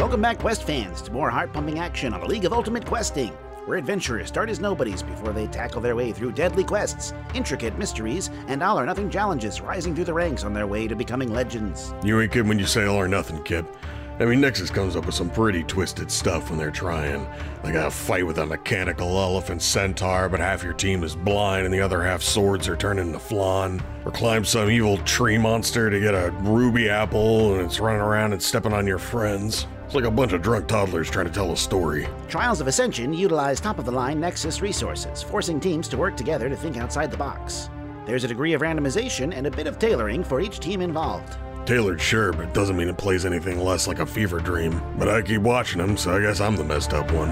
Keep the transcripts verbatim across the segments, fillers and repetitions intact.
Welcome back, Quest fans, to more heart-pumping action on the League of Ultimate Questing, where adventurers start as nobodies before they tackle their way through deadly quests, intricate mysteries, and all-or-nothing challenges rising through the ranks on their way to becoming legends. You ain't kidding when you say all or nothing, Kip. I mean, Nexus comes up with some pretty twisted stuff when they're trying. They got a fight with a mechanical elephant centaur, but half your team is blind and the other half swords are turned into flan. Or climb some evil tree monster to get a ruby apple and it's running around and stepping on your friends. It's like a bunch of drunk toddlers trying to tell a story. Trials of Ascension utilize top-of-the-line Nexus resources, forcing teams to work together to think outside the box. There's a degree of randomization and a bit of tailoring for each team involved. Tailored, sure, but it doesn't mean it plays anything less like a fever dream. But I keep watching them, so I guess I'm the messed up one.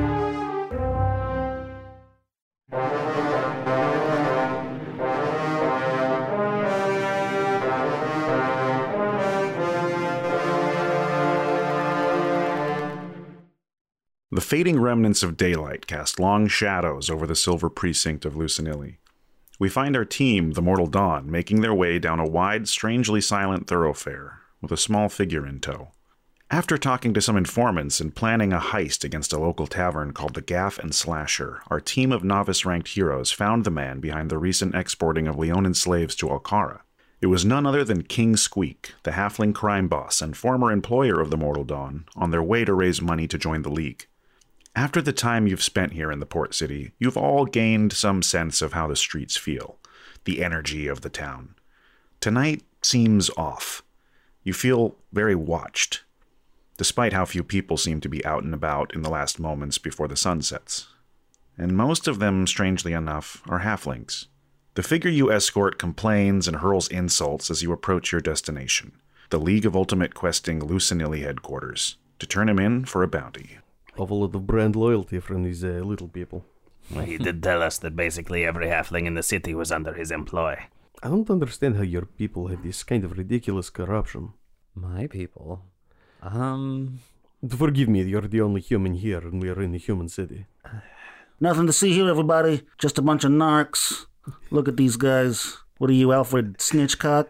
The fading remnants of daylight cast long shadows over the silver precinct of Lucinilli. We find our team, the Mortal Dawn, making their way down a wide, strangely silent thoroughfare, with a small figure in tow. After talking to some informants and planning a heist against a local tavern called the Gaff and Slasher, our team of novice-ranked heroes found the man behind the recent exporting of Leonin slaves to Alcara. It was none other than King Squeak, the halfling crime boss and former employer of the Mortal Dawn, on their way to raise money to join the League. After the time you've spent here in the port city, you've all gained some sense of how the streets feel, the energy of the town. Tonight seems off. You feel very watched, despite how few people seem to be out and about in the last moments before the sun sets. And most of them, strangely enough, are halflings. The figure you escort complains and hurls insults as you approach your destination, the League of Ultimate Questing Lucinilli headquarters, to turn him in for a bounty. Have a lot of brand loyalty from these uh, little people. Well, he did tell us that basically every halfling in the city was under his employ. I don't understand how your people have this kind of ridiculous corruption. My people? Um... Forgive me, you're the only human here and we're in a human city. Nothing to see here, everybody. Just a bunch of narcs. Look at these guys. What are you, Alfred Snitchcock?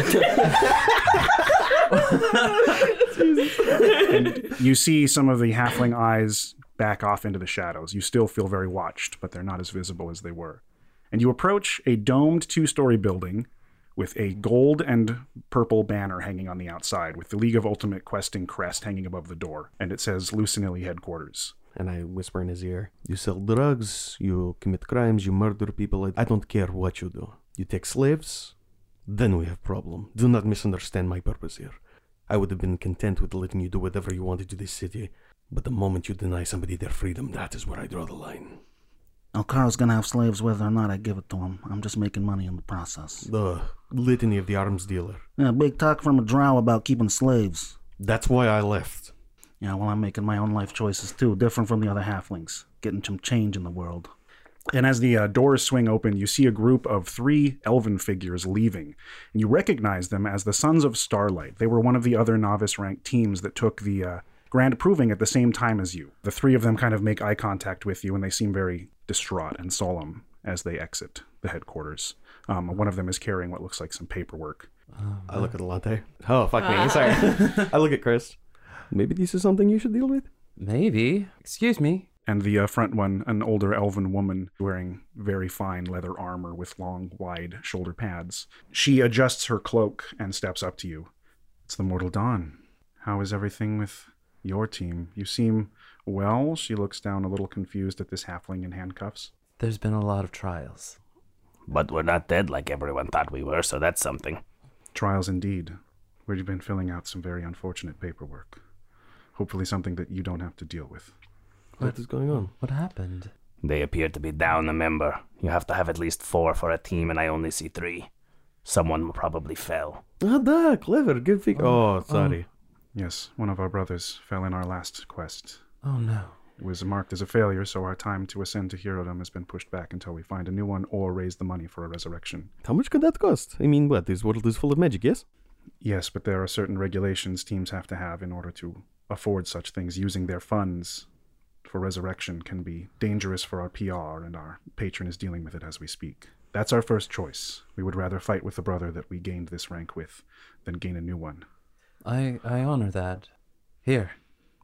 And you see some of the halfling eyes back off into the shadows. You still feel very watched, but they're not as visible as they were. And you approach a domed two-story building with a gold and purple banner hanging on the outside, with the League of Ultimate Questing crest hanging above the door. And it says Lucinilli Headquarters. And I whisper in his ear, you sell drugs, you commit crimes, you murder people. I don't care what you do. You take slaves, then we have problem. Do not misunderstand my purpose here. I would have been content with letting you do whatever you wanted to this city, but the moment you deny somebody their freedom, that is where I draw the line. Alcara's gonna have slaves whether or not I give it to him. I'm just making money in the process. The litany of the arms dealer. Yeah, big talk from a drow about keeping slaves. That's why I left. Yeah, well, I'm making my own life choices too, different from the other halflings. Getting some change in the world. And as the uh, doors swing open, you see a group of three elven figures leaving. And you recognize them as the Sons of Starlight. They were one of the other novice-ranked teams that took the uh, Grand Proving at the same time as you. The three of them kind of make eye contact with you, and they seem very distraught and solemn as they exit the headquarters. Um, one of them is carrying what looks like some paperwork. Uh, I look at Alante. Oh, fuck me. Sorry. I look at Chris. Maybe this is something you should deal with? Maybe. Excuse me. And the uh, front one, an older elven woman wearing very fine leather armor with long, wide shoulder pads. She adjusts her cloak and steps up to you. It's the Mortal Dawn. How is everything with your team? You seem well. She looks down a little confused at this halfling in handcuffs. There's been a lot of trials. But we're not dead like everyone thought we were, so that's something. Trials indeed. We've been filling out some very unfortunate paperwork. Hopefully something that you don't have to deal with. What is going on? What happened? They appear to be down a member. You have to have at least four for a team, and I only see three. Someone probably fell. Ah, da, clever. Good figure. Oh, oh, sorry. Yes, one of our brothers fell in our last quest. Oh, no. It was marked as a failure, so our time to ascend to herodom has been pushed back until we find a new one or raise the money for a resurrection. How much could that cost? I mean, what? This world is full of magic, yes? Yes, but there are certain regulations teams have to have in order to afford such things. Using their funds for resurrection can be dangerous for our P R, and our patron is dealing with it as we speak. That's our first choice. We would rather fight with the brother that we gained this rank with than gain a new one. I, I honor that. Here,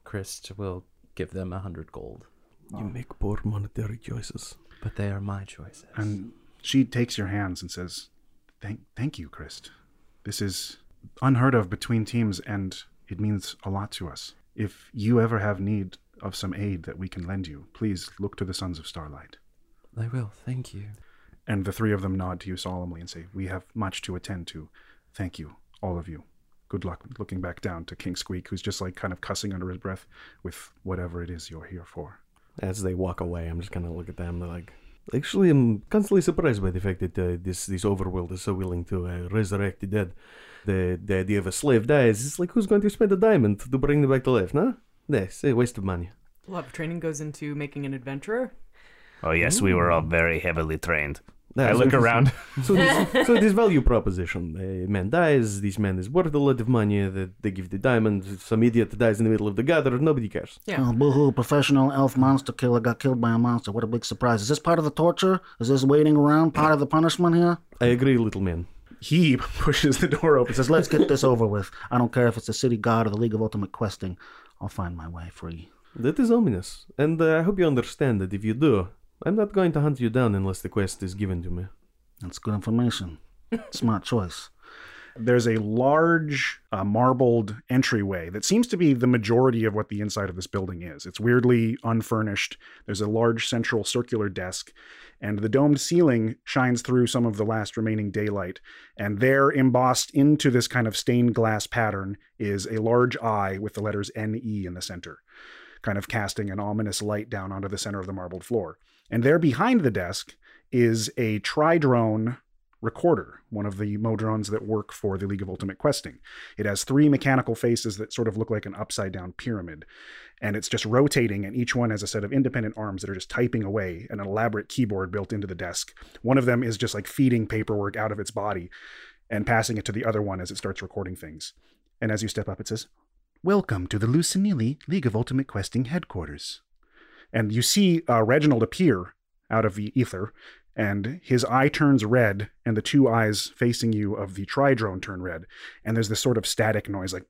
Christ will give them a hundred gold. You make poor monetary choices. But they are my choices. And she takes your hands and says, Thank, thank you, Christ. This is unheard of between teams, and it means a lot to us. If you ever have need of some aid that we can lend you, please look to the Sons of Starlight. I will, thank you. And the three of them nod to you solemnly and say, we have much to attend to. Thank you, all of you. Good luck. Looking back down to King Squeak, who's just like kind of cussing under his breath with whatever it is you're here for. As they walk away, I'm just gonna look at them. They're like, actually, I'm constantly surprised by the fact that uh, this this overworld is so willing to uh, resurrect the dead. The the idea of a slave dies. It's like, who's going to spend a diamond to bring them back to life? No, that's a waste of money. A lot of training goes into making an adventurer. Oh, yes, we were all very heavily trained. Yeah, I so look this- around. So this, so this value proposition, a man dies, this man is worth a lot of money, that they give the diamond, some idiot dies in the middle of the gather, nobody cares. Yeah. Oh, boo-hoo, professional elf monster killer got killed by a monster. What a big surprise. Is this part of the torture? Is this waiting around part of the punishment here? I agree, little man. He pushes the door open. Says, let's get this over with. I don't care if it's the city god or the League of Ultimate Questing. I'll find my way free. That is ominous, and uh, I hope you understand that if you do, I'm not going to hunt you down unless the quest is given to me. That's good information. Smart choice. There's a large uh, marbled entryway that seems to be the majority of what the inside of this building is. It's weirdly unfurnished. There's a large central circular desk, and the domed ceiling shines through some of the last remaining daylight. And there, embossed into this kind of stained glass pattern, is a large eye with the letters N E in the center, kind of casting an ominous light down onto the center of the marbled floor. And there behind the desk is a Tridrone recorder, one of the Modrones that work for the League of Ultimate Questing. It has three mechanical faces that sort of look like an upside-down pyramid, and it's just rotating, and each one has a set of independent arms that are just typing away, and an elaborate keyboard built into the desk. One of them is just like feeding paperwork out of its body and passing it to the other one as it starts recording things. And as you step up, it says, "Welcome to the Lucinili League of Ultimate Questing headquarters." And you see uh, Reginald appear out of the ether, and his eye turns red, and the two eyes facing you of the Tridrone turn red. And there's this sort of static noise, like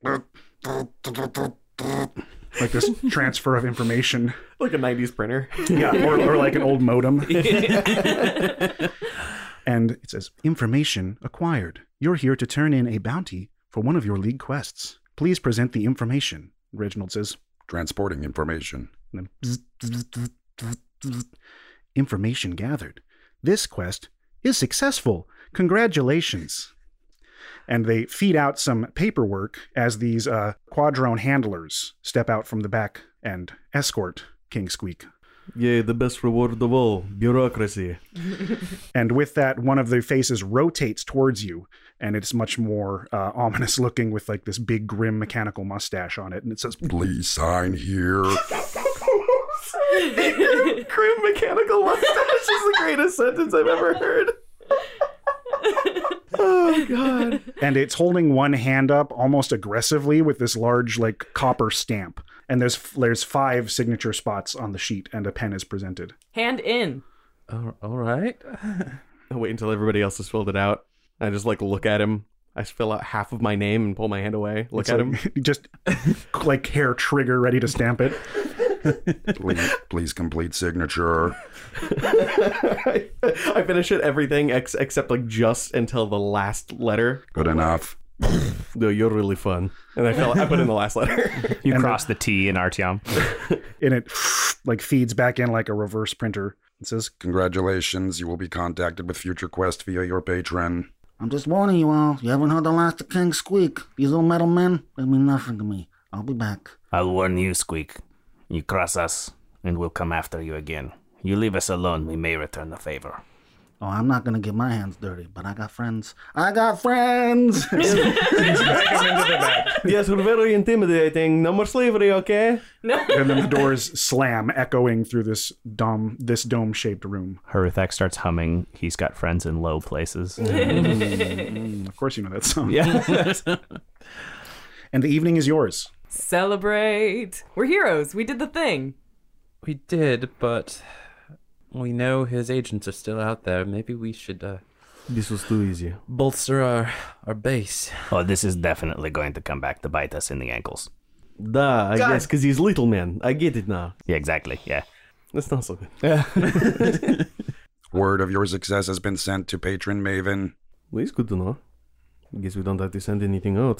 like this transfer of information. Like a nineties printer. Yeah, or, or like an old modem. And it says, "Information acquired. You're here to turn in a bounty for one of your league quests. Please present the information." Reginald says, "Transporting information." And then, bzz, bzz, bzz, bzz. "Information gathered. This quest is successful. Congratulations." And they feed out some paperwork as these uh, Quadrone handlers step out from the back and escort King Squeak. Yay, the best reward of all, bureaucracy. And with that, one of the faces rotates towards you, and it's much more uh, ominous looking with like this big grim mechanical mustache on it. And it says, "Please sign here." Grim mechanical mustache is the greatest sentence I've ever heard. Oh, God. and it's holding one hand up almost aggressively with this large like copper stamp. And there's there's five signature spots on the sheet, and a pen is presented. Hand in. Oh, all right. I wait until everybody else has filled it out. I just like look at him. I fill out half of my name and pull my hand away. Look It's at like- him. just like hair trigger ready to stamp it. Please, please complete signature. I, I finish it everything ex- except like just until the last letter. Good enough. No, you're really fun. And I fell. I put in the last letter. You And cross the T in Artyom. And it like feeds back in like a reverse printer. It says, Congratulations, you will be contacted with future quest via your patron. I'm just warning you all. You haven't heard the last of King Squeak. These little metal men, they mean nothing to me. I'll be back. I'll warn you, Squeak. You cross us, and we'll come after you again. You leave us alone, we may return the favor. Oh, I'm not gonna get my hands dirty, but I got friends. I got friends! Yes, we're very intimidating. No more slavery, okay? and then the doors slam, echoing through this dome, this dome-shaped room. Haruthak starts humming He's Got Friends in Low Places. Mm, of course you know that song. Yeah. And the evening is yours. Celebrate. We're heroes. We did the thing. We did, but we know his agents are still out there. Maybe we should uh, This was too easy. bolster our, our base. Oh, this is definitely going to come back to bite us in the ankles. Da, I God. guess, because he's little man. I get it now. Yeah, exactly. Yeah. That's not so good. Word of your success has been sent to patron Maven. Well, it's good to know. I guess we don't have to send anything out.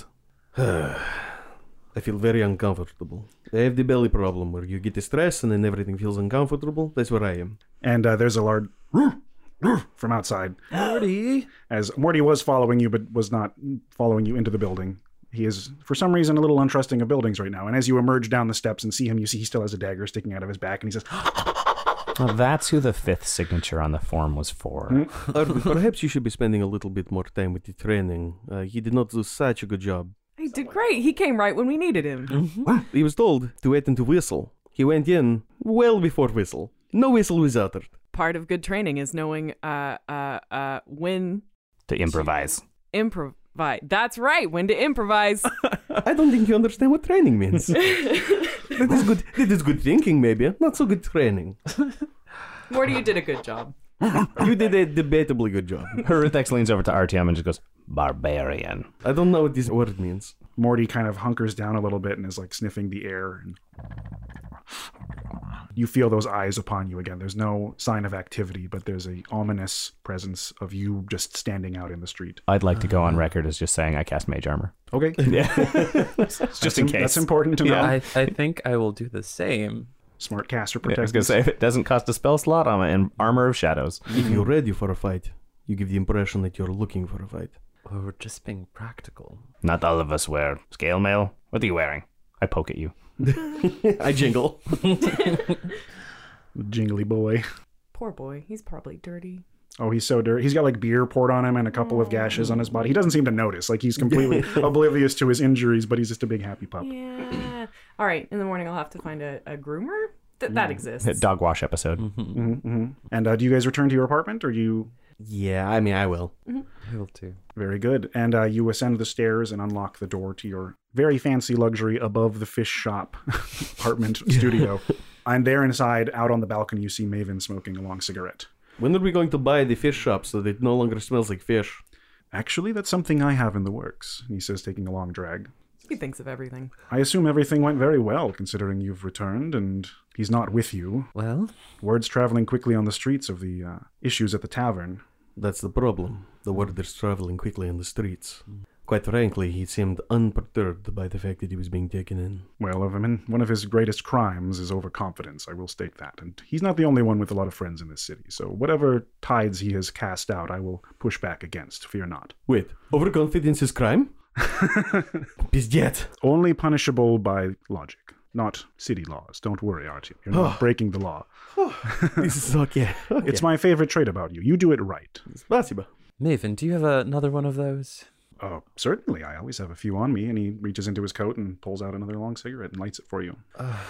I feel very uncomfortable. I have the belly problem where you get the stress and then everything feels uncomfortable. That's where I am. And uh, there's a large from outside. Morty. As Morty was following you, but was not following you into the building. He is, for some reason, a little untrusting of buildings right now. And as you emerge down the steps and see him, you see he still has a dagger sticking out of his back. And he says, Well, that's who the fifth signature on the form was for. Arvid, perhaps you should be spending a little bit more time with the training. Uh, he did not do such a good job. He did great. He came right when we needed him. Mm-hmm. He was told to wait and to whistle. He went in well before whistle. No whistle was uttered. Part of good training is knowing uh uh uh when To improvise. improvise. That's right, when to improvise. I don't think you understand what training means. That is good. That is good thinking, maybe. Not so good training. Morty, you did a good job. You did a debatably good job. Ruthex leans over to Artyom and just goes, barbarian. I don't know what this word means. Morty kind of hunkers down a little bit and is like sniffing the air. And you feel those eyes upon you again. There's no sign of activity, but there's a ominous presence of you just standing out in the street. I'd like to go on record as just saying I cast mage armor. Okay. Yeah. Just That's in im- case. That's important to know. Yeah, I, I think I will do the same. Smart caster Yeah, I was protect. going to say, if it doesn't cost a spell slot, I'm in Armor of Shadows. If you're ready for a fight, you give the impression that you're looking for a fight. Or we're just being practical. Not all of us wear scale mail. What are you wearing? I poke at you. I jingle. Jingly boy. Poor boy. He's probably dirty. Oh, he's so dirty. He's got like beer poured on him and a couple of gashes on his body. He doesn't seem to notice. Like he's completely oblivious to his injuries, but he's just a big happy pup. Yeah. All right. In the morning, I'll have to find a, a groomer. Th- that exists. Dog wash episode. Mm-hmm, mm-hmm. And uh, do you guys return to your apartment, or you? Yeah, I mean, I will. I will too. Very good. And uh, you ascend the stairs and unlock the door to your very fancy luxury above the fish shop apartment studio. And there inside, out on the balcony, you see Maven smoking a long cigarette. When are we going to buy the fish shop so that it no longer smells like fish? Actually, that's something I have in the works, he says, taking a long drag. He thinks of everything. I assume everything went very well, considering you've returned and he's not with you. Well, Word's traveling quickly on the streets of the uh, issues at the tavern. That's the problem. The word is traveling quickly in the streets. Quite frankly, he seemed unperturbed by the fact that he was being taken in. Well, of him, one of his greatest crimes is overconfidence, I will state that. And he's not the only one with a lot of friends in this city, so whatever tides he has cast out, I will push back against, fear not. Wait, overconfidence is crime? Пиздец. Only punishable by logic, not city laws. Don't worry, Archie. You're not breaking the law. This is okay. okay. It's my favorite trait about you. You do it right. Спасибо. Maven, do you have another one of those? Oh, certainly. I always have a few on me. And he reaches into his coat and pulls out another long cigarette and lights it for you.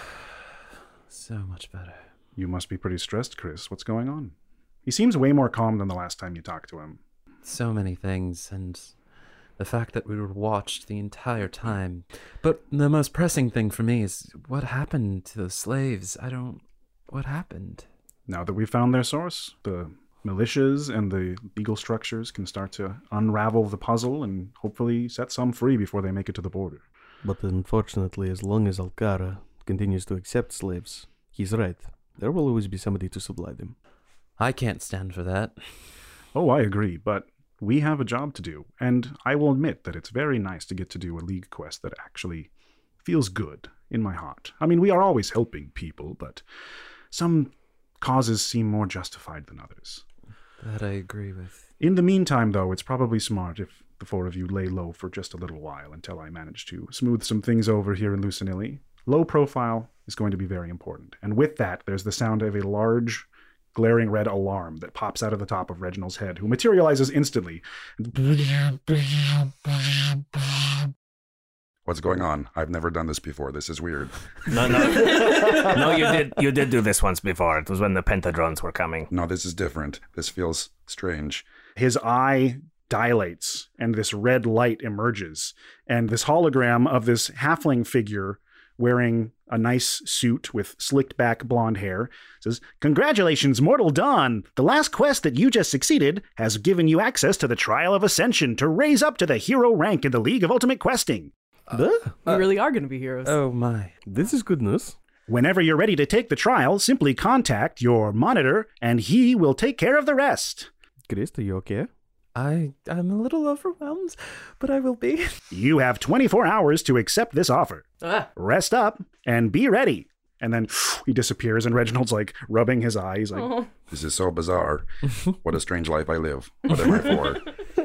So much better. You must be pretty stressed, Chris. What's going on? He seems way more calm than the last time you talked to him. So many things, and the fact that we were watched the entire time. But the most pressing thing for me is what happened to those slaves. I don't... What happened? Now that we've found their source, the militias and the legal structures can start to unravel the puzzle and hopefully set some free before they make it to the border. But unfortunately, as long as Alcara continues to accept slaves, he's right. There will always be somebody to supply them. I can't stand for that. Oh, I agree, but we have a job to do, and I will admit that it's very nice to get to do a league quest that actually feels good in my heart. I mean, we are always helping people, but some causes seem more justified than others. That I agree with. In the meantime, though, it's probably smart if the four of you lay low for just a little while until I manage to smooth some things over here in Lucinilli. Low profile is going to be very important. And with that, there's the sound of a large, glaring red alarm that pops out of the top of Reginald's head, who materializes instantly. What's going on? I've never done this before. This is weird. No, no. No, you did you did do this once before. It was when the pentadrones were coming. No, this is different. This feels strange. His eye dilates, and this red light emerges. And this hologram of this halfling figure wearing a nice suit with slicked back blonde hair says, "Congratulations, Mortal Dawn! The last quest that you just succeeded has given you access to the Trial of Ascension to raise up to the hero rank in the League of Ultimate Questing." Duh. We really are going to be heroes. Oh my. This is good news. Whenever you're ready to take the trial, simply contact your monitor and he will take care of the rest. Chris, are you okay? I I'm a little overwhelmed, but I will be. You have twenty-four hours to accept this offer. Ah. Rest up and be ready. And then he disappears, and Reginald's like rubbing his eyes. Like, Oh. This is so bizarre. What a strange life I live. What am I for?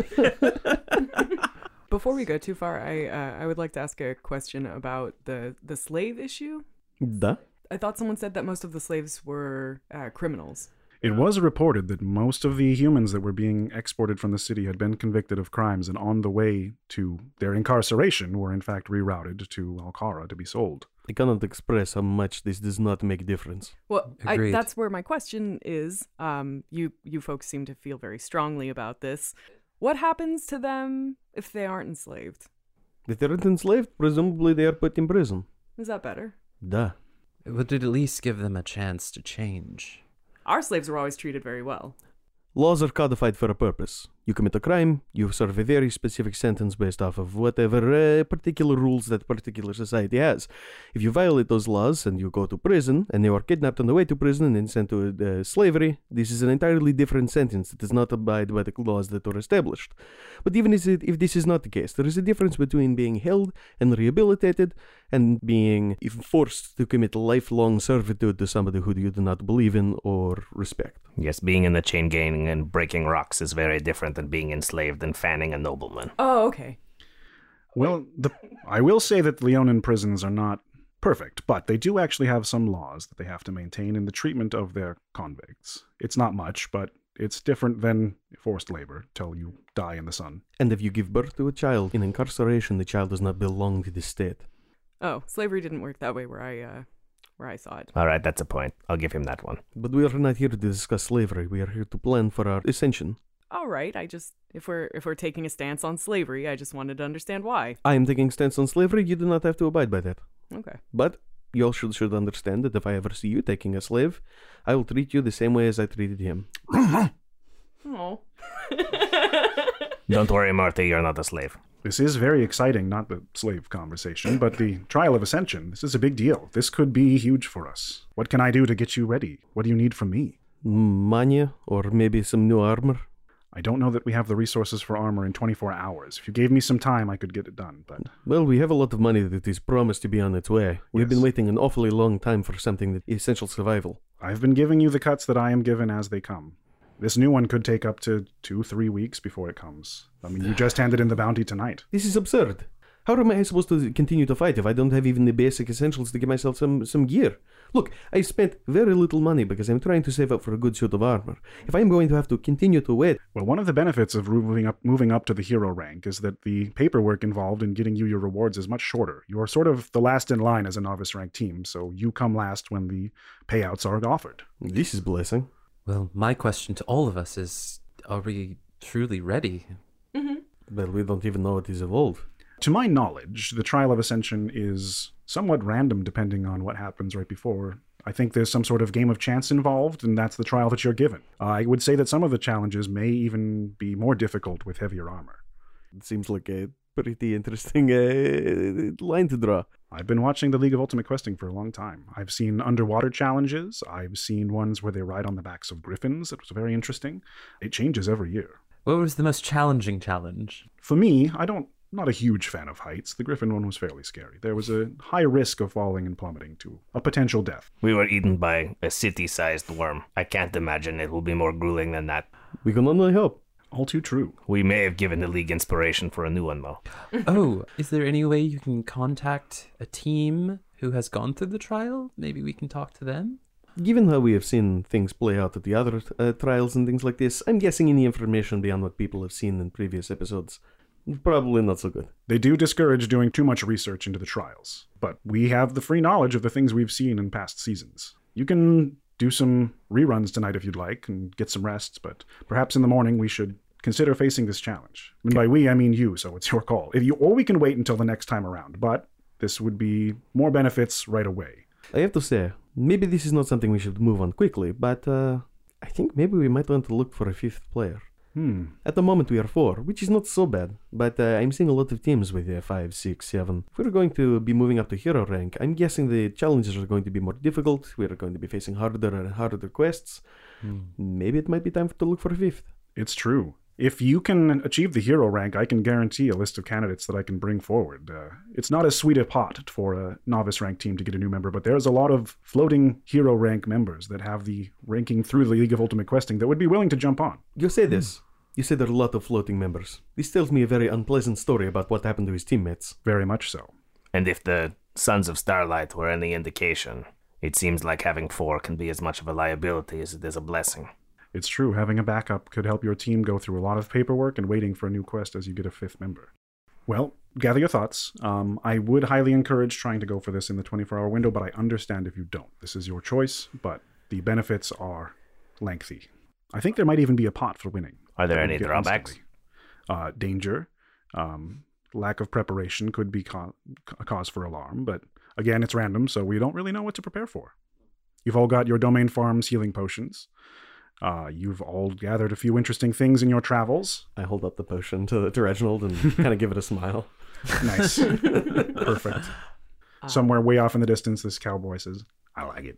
Before we go too far, I uh, I would like to ask a question about the, the slave issue. Duh. I thought someone said that most of the slaves were uh, criminals. It was reported that most of the humans that were being exported from the city had been convicted of crimes, and on the way to their incarceration were in fact rerouted to Alcara to be sold. I cannot express how much this does not make difference. Well, I, Agreed. that's where my question is. Um, you you folks seem to feel very strongly about this. What happens to them if they aren't enslaved? If they're not enslaved, presumably they are put in prison. Is that better? Duh. It would at least give them a chance to change. Our slaves were always treated very well. Laws are codified for a purpose. You commit a crime, you serve a very specific sentence based off of whatever uh, particular rules that particular society has. If you violate those laws and you go to prison, and you are kidnapped on the way to prison and then sent to uh, slavery, this is an entirely different sentence. It does not abide by the laws that are established. But even if, it, if this is not the case, there is a difference between being held and rehabilitated and being forced to commit lifelong servitude to somebody who you do not believe in or respect. Yes, being in the chain gang and breaking rocks is very different than being enslaved and fanning a nobleman. Oh, okay. Well, the, I will say that Leonin prisons are not perfect, but they do actually have some laws that they have to maintain in the treatment of their convicts. It's not much, but it's different than forced labor till you die in the sun. And if you give birth to a child in incarceration, the child does not belong to the state. Oh, slavery didn't work that way where I uh, where I saw it. All right, that's a point. I'll give him that one. But we are not here to discuss slavery. We are here to plan for our ascension. All right, I just if we're if we're taking a stance on slavery, I just wanted to understand why. I am taking stance on slavery. You do not have to abide by that. Okay. But you all should, should understand that if I ever see you taking a slave, I will treat you the same way as I treated him. Oh. Don't worry, Marty, you're not a slave. This is very exciting, not the slave conversation, but the trial of ascension. This is a big deal. This could be huge for us. What can I do to get you ready? What do you need from me? Money, or maybe some new armor. I don't know that we have the resources for armor in twenty-four hours. If you gave me some time, I could get it done, but... Well, we have a lot of money that is promised to be on its way. We've Yes. been waiting an awfully long time for something that is essential survival. I've been giving you the cuts that I am given as they come. This new one could take up to two, three weeks before it comes. I mean, you just handed in the bounty tonight. This is absurd. How am I supposed to continue to fight if I don't have even the basic essentials to give myself some, some gear? Look, I spent very little money because I'm trying to save up for a good suit of armor. If I'm going to have to continue to wait... Well, one of the benefits of moving up, moving up to the hero rank is that the paperwork involved in getting you your rewards is much shorter. You are sort of the last in line as a novice rank team, so you come last when the payouts are offered. This is blessing. Well, my question to all of us is, are we truly ready? Well, we don't even know it is evolved. To my knowledge, the trial of ascension is somewhat random depending on what happens right before. I think there's some sort of game of chance involved, and that's the trial that you're given. Uh, I would say that some of the challenges may even be more difficult with heavier armor. It seems like a pretty interesting uh, line to draw. I've been watching the League of Ultimate Questing for a long time. I've seen underwater challenges. I've seen ones where they ride on the backs of griffins. That was very interesting. It changes every year. What was the most challenging challenge? For me, I don't... Not a huge fan of heights. The griffin one was fairly scary. There was a high risk of falling and plummeting to a potential death. We were eaten by a city-sized worm. I can't imagine it will be more grueling than that. We can only hope. All too true. We may have given the League inspiration for a new one, though. Oh, is there any way you can contact a team who has gone through the trial? Maybe we can talk to them? Given how we have seen things play out at the other uh, trials and things like this, I'm guessing any information beyond what people have seen in previous episodes probably not so good. They do discourage doing too much research into the trials, but we have the free knowledge of the things we've seen in past seasons. You can do some reruns tonight if you'd like and get some rest, but perhaps in the morning we should consider facing this challenge. And by we, I mean you, so it's your call. If you, or we can wait until the next time around, but this would be more benefits right away. I have to say, maybe this is not something we should move on quickly, but uh, I think maybe we might want to look for a fifth player. Hmm. At the moment we are four, which is not so bad, but uh, I'm seeing a lot of teams with uh, five, six, seven. If we're going to be moving up to hero rank, I'm guessing the challenges are going to be more difficult. We're going to be facing harder and harder quests. Hmm. Maybe it might be time to look for a fifth. It's true. If you can achieve the hero rank, I can guarantee a list of candidates that I can bring forward. Uh, it's not as sweet a pot for a novice rank team to get a new member, but there's a lot of floating hero rank members that have the ranking through the League of Ultimate Questing that would be willing to jump on. You say this. You say there are a lot of floating members. This tells me a very unpleasant story about what happened to his teammates. Very much so. And if the Sons of Starlight were any indication, it seems like having four can be as much of a liability as it is a blessing. It's true, having a backup could help your team go through a lot of paperwork and waiting for a new quest as you get a fifth member. Well, gather your thoughts. Um, I would highly encourage trying to go for this in the twenty-four hour window, but I understand if you don't. This is your choice, but the benefits are lengthy. I think there might even be a pot for winning. Are there that any you get drawbacks? instantly. Uh, danger. Um, lack of preparation could be co- a cause for alarm, but again, it's random, so we don't really know what to prepare for. You've all got your Domain Farms healing potions. Uh, you've all gathered a few interesting things in your travels. I hold up the potion to, to Reginald and kind of give it a smile. Nice. Perfect. Somewhere way off in the distance, this cowboy says, I like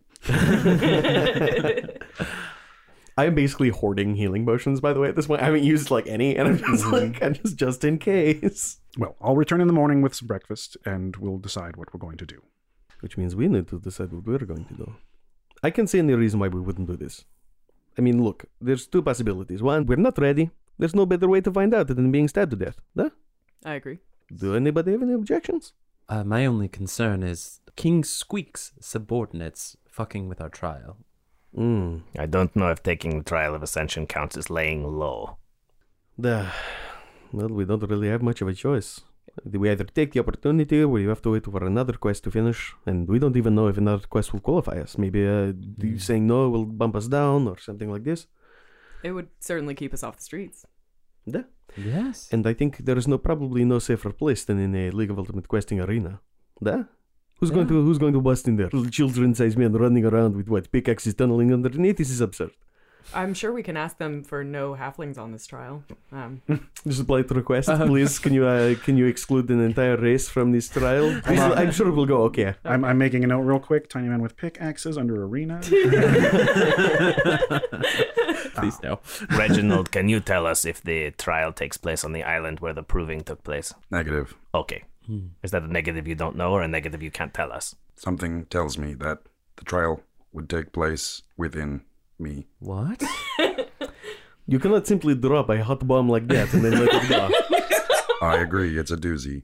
it. I am basically hoarding healing potions, by the way, at this point. I haven't used like any, and I'm just like, I'm just, just in case. Well, I'll return in the morning with some breakfast, and we'll decide what we're going to do. Which means we need to decide what we're going to do. I can't see any reason why we wouldn't do this. I mean, look, there's two possibilities. One, we're not ready. There's no better way to find out than being stabbed to death. Huh? I agree. Do anybody have any objections? Uh, my only concern is King Squeak's subordinates fucking with our trial. Mm. I don't know if taking the Trial of Ascension counts as laying low. The, well, we don't really have much of a choice. We either take the opportunity or we have to wait for another quest to finish, and we don't even know if another quest will qualify us. Maybe uh, mm. saying no will bump us down or something like this. It would certainly keep us off the streets. Yeah. Yes. And I think there is no probably no safer place than in a League of Ultimate Questing arena. Yeah? Who's yeah. going to Who's going to bust in there? Little children-sized men running around with what pickaxes tunneling underneath. This is absurd. I'm sure we can ask them for no halflings on this trial. Um, Just a polite request, uh, please. Can you uh, can you exclude an entire race from this trial? I'm, I'm sure it will go okay. I'm, I'm making a note real quick. Tiny man with pickaxes under arena. Please no. Reginald, can you tell us if the trial takes place on the island where the proving took place? Negative. Okay. Hmm. Is that a negative you don't know or a negative you can't tell us? Something tells me that the trial would take place within me. What? You cannot simply drop a hot bomb like that and then let it go. I agree, it's a doozy.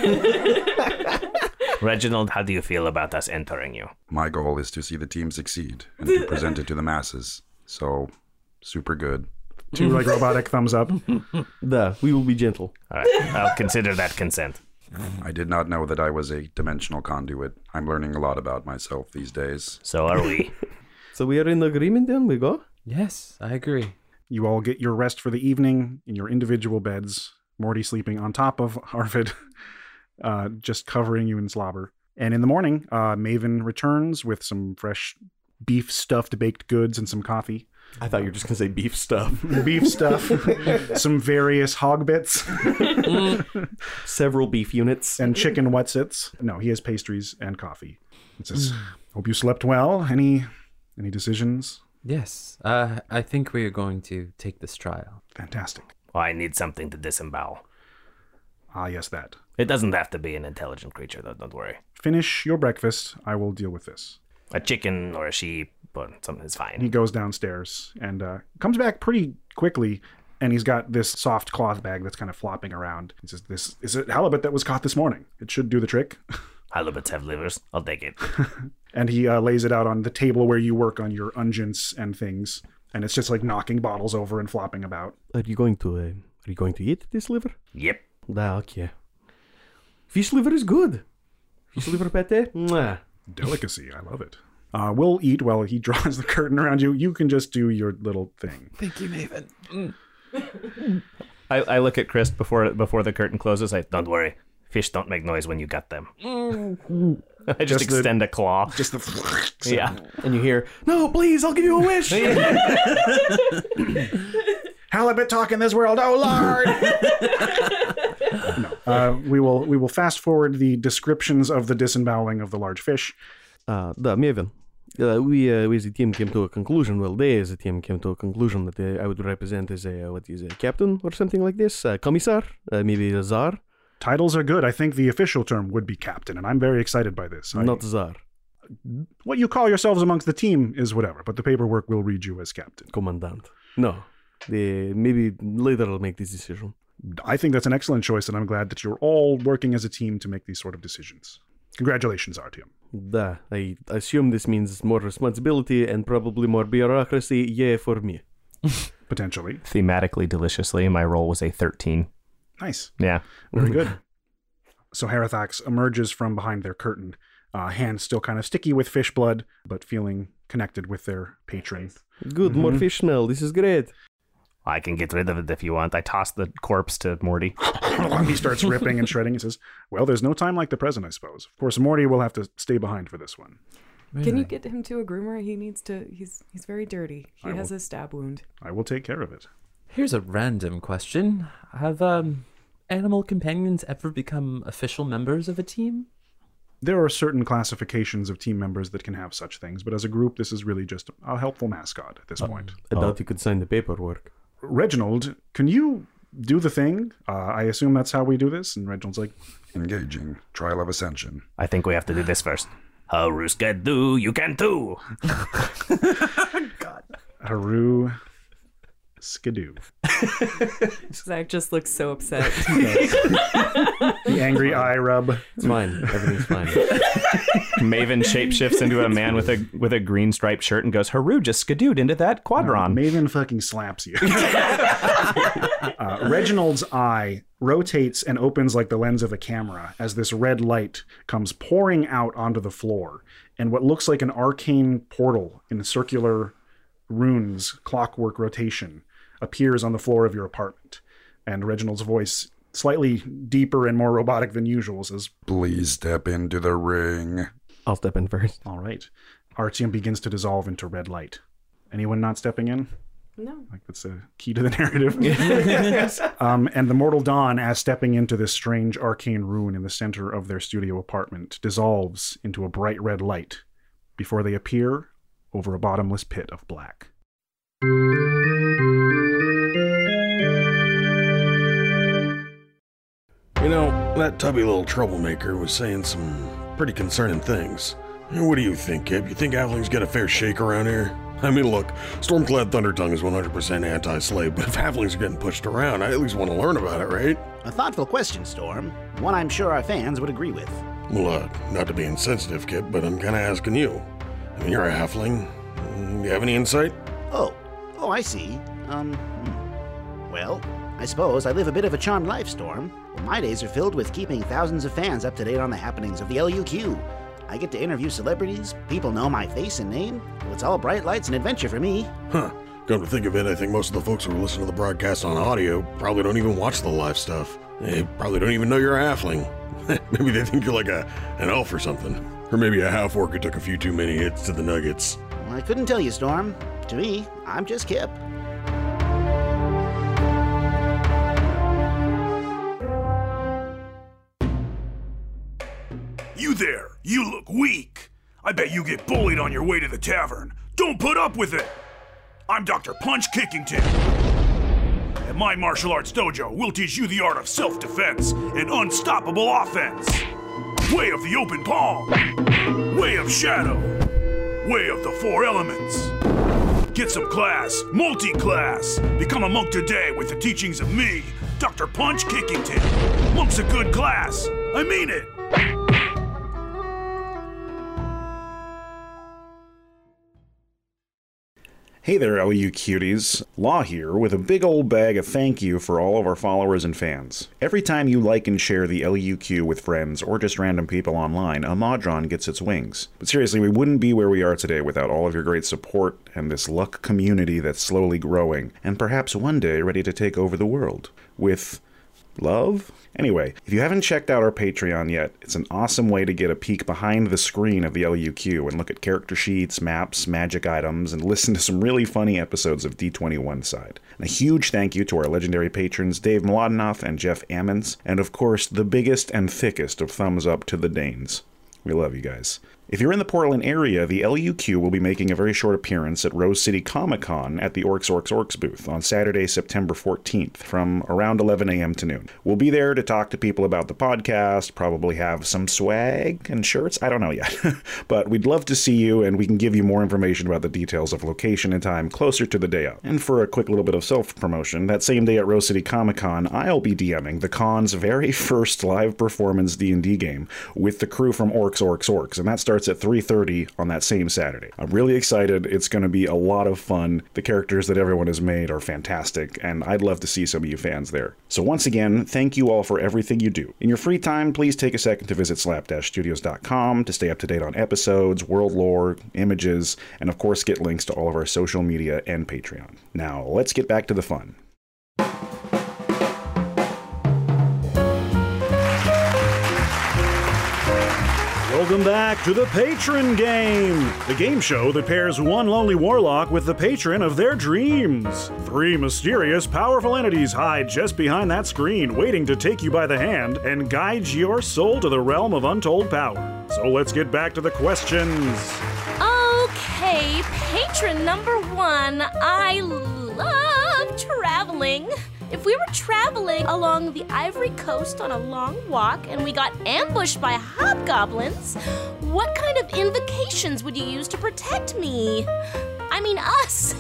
Reginald, how do you feel about us entering you? My goal is to see the team succeed and to present it to the masses. So, super good. Two like robotic thumbs up. Da, we will be gentle. All right, I'll consider that consent. I did not know that I was a dimensional conduit. I'm learning a lot about myself these days. So are we. So we are in agreement then? We go? Yes, I agree. You all get your rest for the evening in your individual beds. Morty sleeping on top of Arvid, uh, just covering you in slobber. And in the morning, uh, Maven returns with some fresh beef stuffed baked goods and some coffee. I thought you were just going to say beef stuff. Beef stuff. Some various hog bits. Several beef units. And chicken whatsits. No, he has pastries and coffee. It says, hope you slept well. Any any decisions? Yes. Uh, I think we are going to take this trial. Fantastic. Oh, I need something to disembowel. Ah, yes, that. It doesn't have to be an intelligent creature, though. Don't worry. Finish your breakfast. I will deal with this. A chicken or a sheep, but something is fine. He goes downstairs and uh, comes back pretty quickly, and he's got this soft cloth bag that's kind of flopping around. He says, "This is a halibut that was caught this morning. It should do the trick." Halibuts have livers. I'll take it. And he uh, lays it out on the table where you work on your unguents and things, and it's just like knocking bottles over and flopping about. Are you going to? Uh, are you going to eat this liver? Yep. Ah, okay. Fish liver is good. Fish liver pate. Mwah. Delicacy. I love it. Uh, we'll eat while he draws the curtain around you. You can just do your little thing. Thank you, Maven. Mm. I, I look at Chris before before the curtain closes. I don't worry. Fish don't make noise when you gut them. I just, just extend the, a claw. Just the... Yeah. And you hear, no, please, I'll give you a wish. Halibut talk in this world, oh lord! no, uh, we will we will fast forward the descriptions of the disemboweling of the large fish. Uh, да, Mevin. Uh, we, uh, we as a team came to a conclusion, well, they as a team came to a conclusion that uh, I would represent as a, uh, what is a captain or something like this, uh, commissar, uh, maybe a czar. Titles are good. I think the official term would be captain, and I'm very excited by this. I, Not czar. What you call yourselves amongst the team is whatever, but the paperwork will read you as captain. Commandant. No. The, maybe later I'll make this decision. I think that's an excellent choice, and I'm glad that you're all working as a team to make these sort of decisions. Congratulations, Artyom. Da, I assume this means more responsibility and probably more bureaucracy, yeah, for me. Potentially. Thematically, deliciously, my roll was a thirteen. Nice. Yeah. Very good. So Harathax emerges from behind their curtain, uh, hands still kind of sticky with fish blood, but feeling connected with their patron. Good, mm-hmm. More fish smell. This is great. I can get rid of it if you want. I toss the corpse to Morty. He starts ripping and shredding and says, well, there's no time like the present, I suppose. Of course, Morty will have to stay behind for this one. Really? Can you get him to a groomer? He needs to, he's he's very dirty. He I has will, a stab wound. I will take care of it. Here's a random question. Have um, animal companions ever become official members of a team? There are certain classifications of team members that can have such things, but as a group, this is really just a helpful mascot at this uh, point. I doubt you could sign the paperwork. Reginald, can you do the thing? Uh, I assume that's how we do this. And Reginald's like, engaging. Trial of Ascension. I think we have to do this first. Haru can do, you can do. God. Haru skidoo. Zach just looks so upset. The angry eye rub. It's fine. Everything's fine. Maven shapeshifts into a man with a with a green striped shirt and goes, Haru just skidooed into that quadron. No, Maven fucking slaps you. uh, Reginald's eye rotates and opens like the lens of a camera as this red light comes pouring out onto the floor, and what looks like an arcane portal in circular runes, clockwork rotation, appears on the floor of your apartment. And Reginald's voice, slightly deeper and more robotic than usual, says, please step into the ring. I'll step in first. All right. Artyom begins to dissolve into red light. Anyone not stepping in? No. Like, that's a key to the narrative. um, and the Mortal Dawn, as stepping into this strange arcane rune in the center of their studio apartment, dissolves into a bright red light before they appear over a bottomless pit of black. You know, that tubby little troublemaker was saying some pretty concerning things. What do you think, Kip? You think halflings get a fair shake around here? I mean, look, Stormclad Thundertongue is one hundred percent anti-slave, but if halflings are getting pushed around, I at least want to learn about it, right? A thoughtful question, Storm. One I'm sure our fans would agree with. Well, uh, not to be insensitive, Kip, but I'm kind of asking you. I mean, you're a halfling. You have any insight? Oh, oh, I see. Um, hmm. Well, I suppose I live a bit of a charmed life, Storm. Well, my days are filled with keeping thousands of fans up to date on the happenings of the L U Q. I get to interview celebrities, people know my face and name. Well, it's all bright lights and adventure for me. Huh. Come to think of it, I think most of the folks who listen to the broadcast on audio probably don't even watch the live stuff. They probably don't even know you're a halfling. Maybe they think you're like a an elf or something. Or maybe a half-orc who took a few too many hits to the nuggets. Well, I couldn't tell you, Storm. To me, I'm just Kip. You there, you look weak. I bet you get bullied on your way to the tavern. Don't put up with it. I'm Doctor Punch Kickington. At my martial arts dojo, we'll teach you the art of self-defense and unstoppable offense. Way of the open palm. Way of shadow. Way of the four elements. Get some class, multi-class. Become a monk today with the teachings of me, Doctor Punch Kickington. Monk's a good class. I mean it. Hey there, L U cuties. Law here with a big old bag of thank you for all of our followers and fans. Every time you like and share the L U Q with friends or just random people online, a Modron gets its wings. But seriously, we wouldn't be where we are today without all of your great support and this luck community that's slowly growing, and perhaps one day ready to take over the world. With Love? Anyway, if you haven't checked out our Patreon yet, it's an awesome way to get a peek behind the screen of the L U Q and look at character sheets, maps, magic items, and listen to some really funny episodes of D twenty-one Side. And a huge thank you to our legendary patrons Dave Mladenoff and Jeff Ammons, and of course, the biggest and thickest of thumbs up to the Danes. We love you guys. If you're in the Portland area, the L U Q will be making a very short appearance at Rose City Comic Con at the Orcs Orcs Orcs booth on Saturday, September fourteenth from around eleven a.m. to noon. We'll be there to talk to people about the podcast, probably have some swag and shirts, I don't know yet. But we'd love to see you, and we can give you more information about the details of location and time closer to the day of. And for a quick little bit of self-promotion, that same day at Rose City Comic Con, I'll be DMing the con's very first live performance D and D game with the crew from Orcs Orcs Orcs, and that starts at three thirty on that same Saturday. I'm really excited. It's going to be a lot of fun. The characters that everyone has made are fantastic, and I'd love to see some of you fans there. So once again, thank you all for everything you do. In your free time, please take a second to visit slapdash studios dot com to stay up to date on episodes, world lore, images, and of course get links to all of our social media and Patreon. Now, let's get back to the fun. Welcome back to the Patron Game, the game show that pairs one lonely warlock with the patron of their dreams. Three mysterious, powerful entities hide just behind that screen, waiting to take you by the hand and guide your soul to the realm of untold power. So let's get back to the questions. Okay, patron number one. I love traveling. If we were traveling along the Ivory Coast on a long walk and we got ambushed by hobgoblins, what kind of invocations would you use to protect me? I mean, us.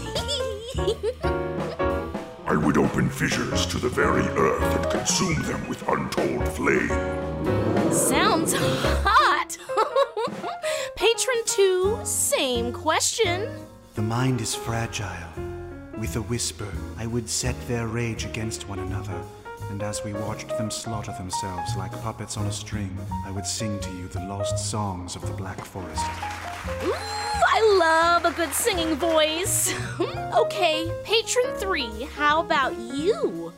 I would open fissures to the very earth and consume them with untold flame. Sounds hot. Patron two, same question. The mind is fragile. With a whisper, I would set their rage against one another, and as we watched them slaughter themselves like puppets on a string, I would sing to you the lost songs of the Black Forest. Ooh, I love a good singing voice. Okay, patron three, how about you?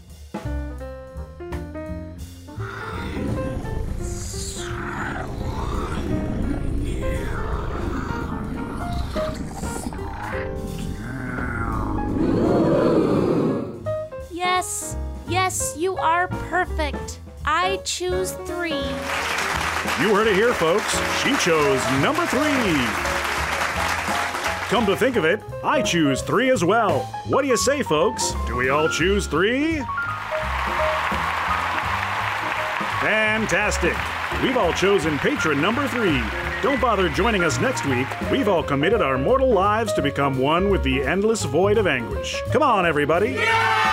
Yes, yes, you are perfect. I choose three. You heard it here, folks. She chose number three. Come to think of it, I choose three as well. What do you say, folks? Do we all choose three? Fantastic. We've all chosen patron number three. Don't bother joining us next week. We've all committed our mortal lives to become one with the endless void of anguish. Come on, everybody. Yeah!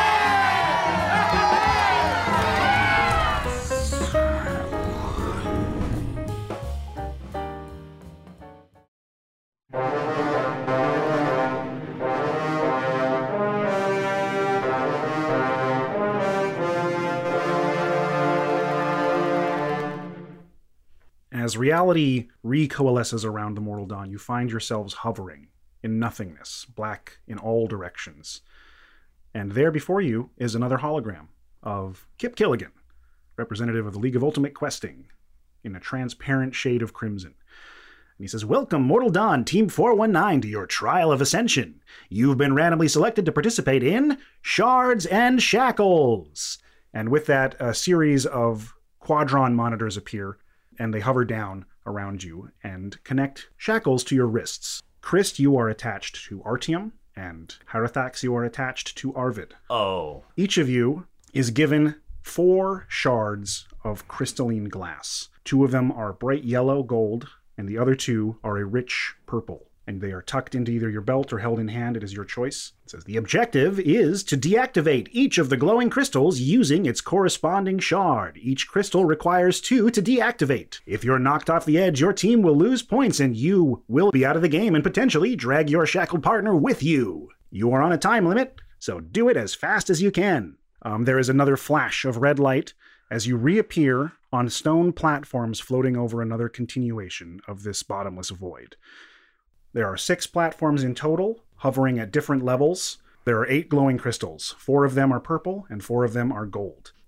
As reality recoalesces around the Mortal Dawn, you find yourselves hovering in nothingness, black in all directions. And there before you is another hologram of Kip Killigan, representative of the League of Ultimate Questing, in a transparent shade of crimson. And he says, "Welcome, Mortal Dawn, Team four one nine, to your Trial of Ascension. You've been randomly selected to participate in Shards and Shackles." And with that, a series of Quadron monitors appear, and they hover down around you and connect shackles to your wrists. Christ, you are attached to Artyom, and Harathax, you are attached to Arvid. Oh. Each of you is given four shards of crystalline glass. Two of them are bright yellow gold, and the other two are a rich purple. And they are tucked into either your belt or held in hand. It is your choice. It says, the objective is to deactivate each of the glowing crystals using its corresponding shard. Each crystal requires two to deactivate. If you're knocked off the edge, your team will lose points and you will be out of the game and potentially drag your shackled partner with you. You are on a time limit, so do it as fast as you can. Um, there is another flash of red light as you reappear on stone platforms floating over another continuation of this bottomless void. There are six platforms in total, hovering at different levels. There are eight glowing crystals. Four of them are purple, and four of them are gold.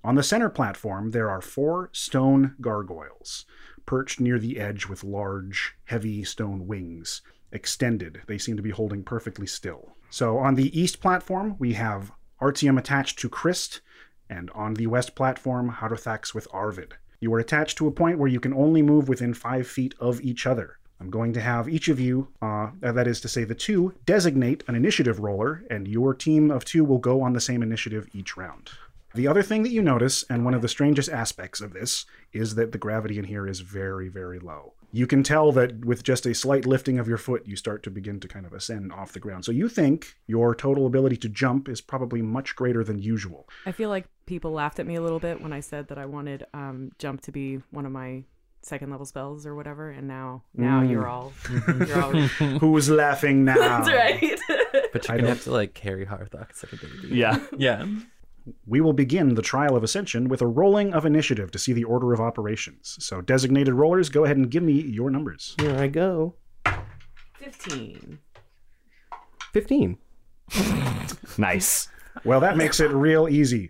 On the center platform, there are four stone gargoyles, perched near the edge with large, heavy stone wings, extended. They seem to be holding perfectly still. So on the east platform, we have Artyom attached to Christ, and on the west platform, Haruthax with Arvid. You are attached to a point where you can only move within five feet of each other. I'm going to have each of you, uh, that is to say the two, designate an initiative roller, and your team of two will go on the same initiative each round. The other thing that you notice, and one of the strangest aspects of this, is that the gravity in here is very, very low. You can tell that with just a slight lifting of your foot, you start to begin to kind of ascend off the ground. So you think your total ability to jump is probably much greater than usual. I feel like people laughed at me a little bit when I said that I wanted um, jump to be one of my second level spells or whatever, and now now Mm. you're all you're all Who's laughing now? That's right. But you're gonna have to like carry Harthak like a baby. Yeah. Yeah. We will begin the Trial of Ascension with a rolling of initiative to see the order of operations. So designated rollers, go ahead and give me your numbers. Here I go. Fifteen. Fifteen. Nice. Well, that makes it real easy.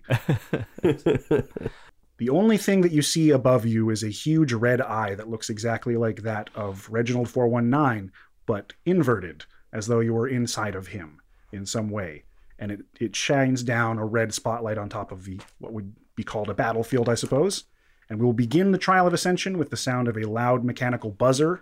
The only thing that you see above you is a huge red eye that looks exactly like that of Reginald four one nine, but inverted, as though you were inside of him in some way. And it, it shines down a red spotlight on top of the what would be called a battlefield, I suppose. And we will begin the Trial of Ascension with the sound of a loud mechanical buzzer.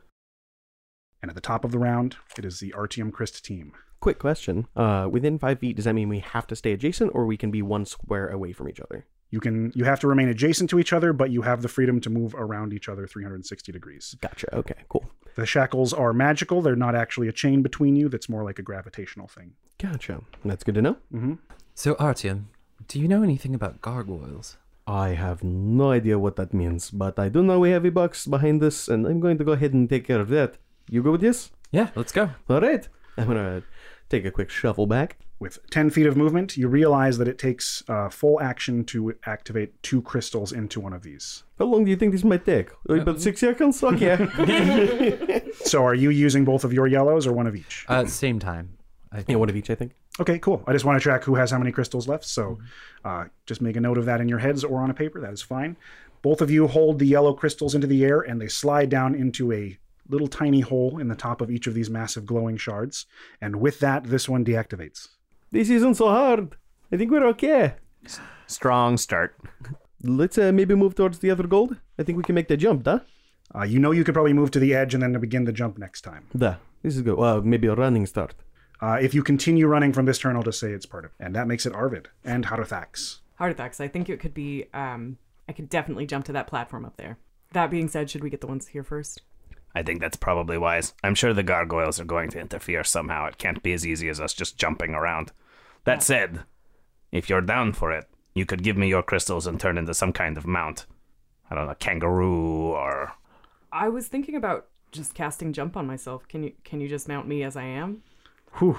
And at the top of the round, it is the Artyom Christ team. Quick question. Uh, within five feet, does that mean we have to stay adjacent, or we can be one square away from each other? You can you have to remain adjacent to each other, but you have the freedom to move around each other three hundred sixty degrees. Gotcha. Okay, cool. The shackles are magical. They're not actually a chain between you. That's more like a gravitational thing. Gotcha. That's good to know. Mm-hmm. So, Artyom, do you know anything about gargoyles? I have no idea what that means, but I do know we have a box behind this, and I'm going to go ahead and take care of that. You go with this? Yeah, let's go. All right. I'm going to take a quick shuffle back. With ten feet of movement, you realize that it takes uh, full action to activate two crystals into one of these. How long do you think this might take? About six seconds? Okay. So are you using both of your yellows or one of each? Uh, same time. I think. Yeah, one of each, I think. Okay, cool. I just want to track who has how many crystals left, so uh, just make a note of that in your heads or on a paper. That is fine. Both of you hold the yellow crystals into the air, and they slide down into a little tiny hole in the top of each of these massive glowing shards. And with that, this one deactivates. This isn't so hard. I think we're okay. Strong start. Let's uh, maybe move towards the other gold. I think we can make the jump, duh? Uh, you know you could probably move to the edge and then to begin the jump next time. Duh. This is good. Well, maybe a running start. Uh, if you continue running from this turn, I'll just say it's part of it. And that makes it Arvid and Haruthax. Haruthax, I think it could be um I could definitely jump to that platform up there. That being said, should we get the ones here first? I think that's probably wise. I'm sure the gargoyles are going to interfere somehow. It can't be as easy as us just jumping around. That said, if you're down for it, you could give me your crystals and turn into some kind of mount. I don't know, kangaroo or... I was thinking about just casting jump on myself. Can you can you just mount me as I am? Whew.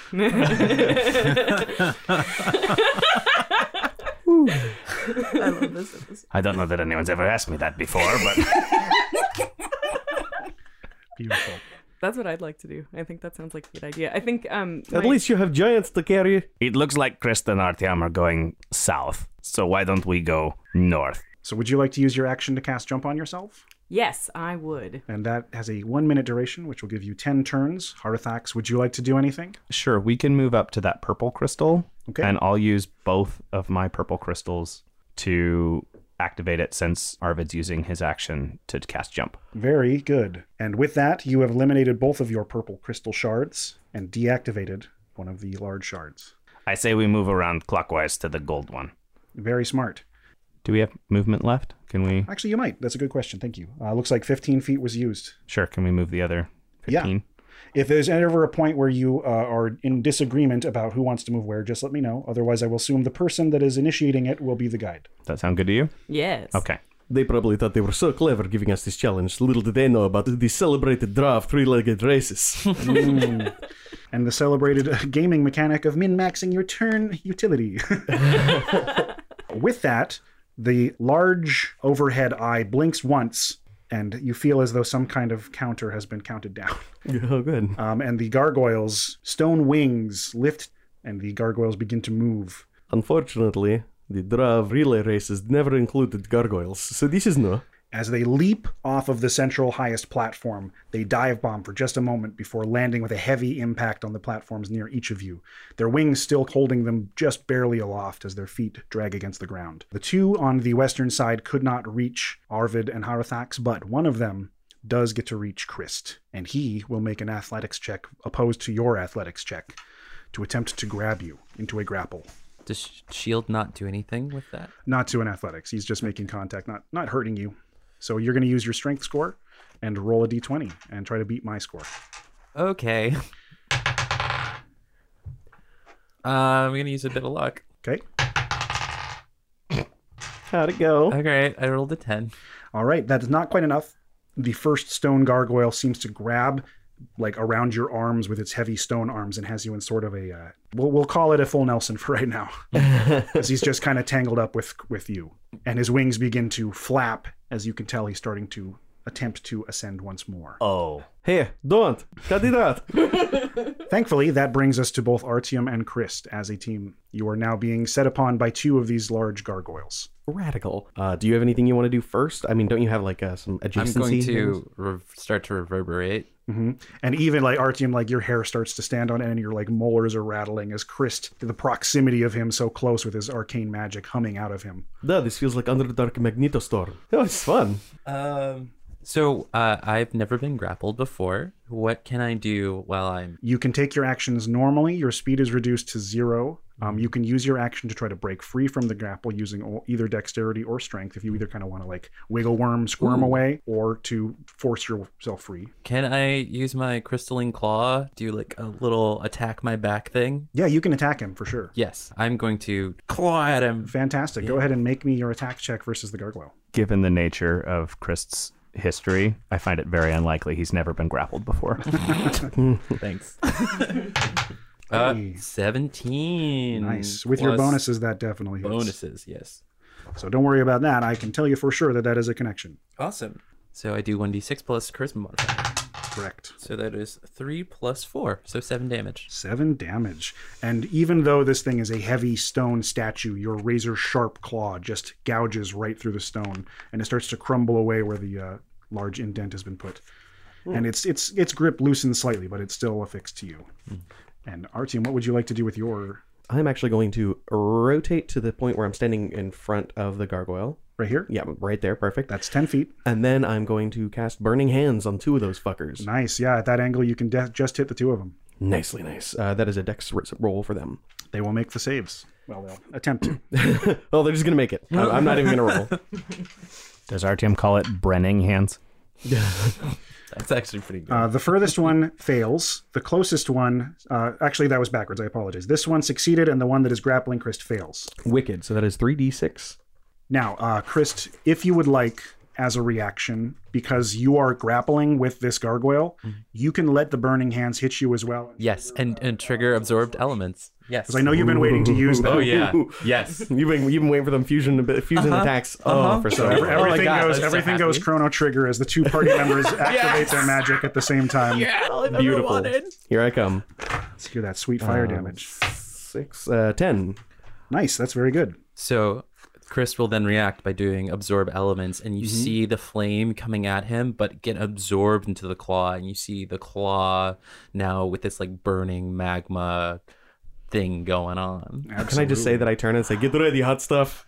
I love this. I don't know that anyone's ever asked me that before, but... Beautiful. That's what I'd like to do. I think that sounds like a good idea. I think um At my- least you have giants to carry. It looks like Krista and Artyom are going south, so why don't we go north? So would you like to use your action to cast jump on yourself? Yes, I would. And that has a one minute duration, which will give you ten turns. Haruthax, would you like to do anything? Sure, we can move up to that purple crystal. Okay. And I'll use both of my purple crystals to activate it since Arvid's using his action to cast jump. Very good. And with that, you have eliminated both of your purple crystal shards and deactivated one of the large shards. I say we move around clockwise to the gold one. Very smart. Do we have movement left? Can we? Actually, you might. That's a good question. Thank you. Uh, looks like fifteen feet was used. Sure, can we move the other fifteen? Yeah. If there's ever a point where you uh, are in disagreement about who wants to move where, just let me know. Otherwise, I will assume the person that is initiating it will be the guide. Does that sound good to you? Yes. Okay. They probably thought they were so clever giving us this challenge. Little did they know about the celebrated draw of three-legged races. Mm. And the celebrated uh, gaming mechanic of min-maxing your turn utility. With that, the large overhead eye blinks once, and you feel as though some kind of counter has been counted down. Oh, good. Um, and the gargoyles' stone wings lift, and the gargoyles begin to move. Unfortunately, The Drav relay races never included gargoyles, so this is new. As they leap off of the central highest platform, they dive bomb for just a moment before landing with a heavy impact on the platforms near each of you, their wings still holding them just barely aloft as their feet drag against the ground. The two on the western side could not reach Arvid and Harathax, but one of them does get to reach Christ, and he will make an athletics check opposed to your athletics check to attempt to grab you into a grapple. Does shield not do anything with that? Not to an athletics. He's just making contact, not not hurting you. So you're going to use your strength score and roll a d twenty and try to beat my score. Okay. Uh, I'm going to use a bit of luck. Okay. How'd it go? Okay, I rolled a ten. All right, that is not quite enough. The first stone gargoyle seems to grab like around your arms with its heavy stone arms and has you in sort of a, uh, we'll, we'll call it a full Nelson for right now. Because he's just kind of tangled up with, with you. And his wings begin to flap. As you can tell, he's starting to attempt to ascend once more. Oh. Hey, don't. Cut it out. Thankfully, that brings us to both Artyom and Christ as a team. You are now being set upon by two of these large gargoyles. Radical. Uh, do you have anything you want to do first? I mean, don't you have like uh, some adjacency? I'm going to re- start to reverberate. Mm-hmm. And even like Artyom, like your hair starts to stand on end and your like molars are rattling as Christ, the proximity of him so close with his arcane magic humming out of him. Duh, this feels like Underdark Magnetostorm. Oh, it's fun. Um... So, uh, I've never been grappled before. What can I do while I'm... You can take your actions normally. Your speed is reduced to zero. Um, you can use your action to try to break free from the grapple using either dexterity or strength if you either kind of want to like wiggle worm, squirm Ooh. away, or to force yourself free. Can I use my crystalline claw, do like a little attack my back thing? Yeah, you can attack him for sure. Yes, I'm going to claw at him. Fantastic. Yeah. Go ahead and make me your attack check versus the gargoyle. Given the nature of Christ's history, I find it very unlikely he's never been grappled before. Thanks. uh, seventeen. Nice. With your bonuses, that definitely hits. Bonuses, yes. So don't worry about that. I can tell you for sure that that is a connection. Awesome. So I do one d six plus charisma modifier. Correct. So that is three plus four, so seven damage. Seven damage. And even though this thing is a heavy stone statue, your razor sharp claw just gouges right through the stone, and it starts to crumble away where the uh, large indent has been put. Mm. And its its its grip loosens slightly, but it's still affixed to you. Mm. And Artyom, what would you like to do with your... I'm actually going to rotate to the point where I'm standing in front of the gargoyle. Right here? Yeah, right there. Perfect. That's ten feet. And then I'm going to cast Burning Hands on two of those fuckers. Nice. Yeah, at that angle, you can de- just hit the two of them. Nicely nice. Uh, that is a dex roll for them. They will make the saves. Well, they'll attempt to. Oh, they're just going to make it. I'm not even going to roll. Does Artyom call it Brenning Hands? That's actually pretty good. Uh, the furthest one fails. The closest one, uh, actually, that was backwards. I apologize. This one succeeded, and the one that is grappling Christ fails. Wicked. So that is three d six. Now, uh, Christ, if you would like, as a reaction, because you are grappling with this gargoyle, mm-hmm. you can let the burning hands hit you as well. Yes, and, and trigger absorbed elements. Yes. Because I know you've been waiting to use them. Oh, yeah. Yes. You've been, you've been waiting for them fusion fusion uh-huh. attacks. Uh-huh. Oh, for so so every, everything oh God, goes everything so goes chrono trigger as the two party members activate yes. their magic at the same time. Yeah, all I've beautiful. ever wanted. Here I come. Let's hear that sweet fire uh, damage. Six, uh, ten. Nice. That's very good. So Chris will then react by doing absorb elements, and you Mm-hmm. see the flame coming at him, but get absorbed into the claw, and you see the claw now with this like burning magma thing going on. Absolutely. Can I just say that I turn and say, "Get ready, hot stuff"?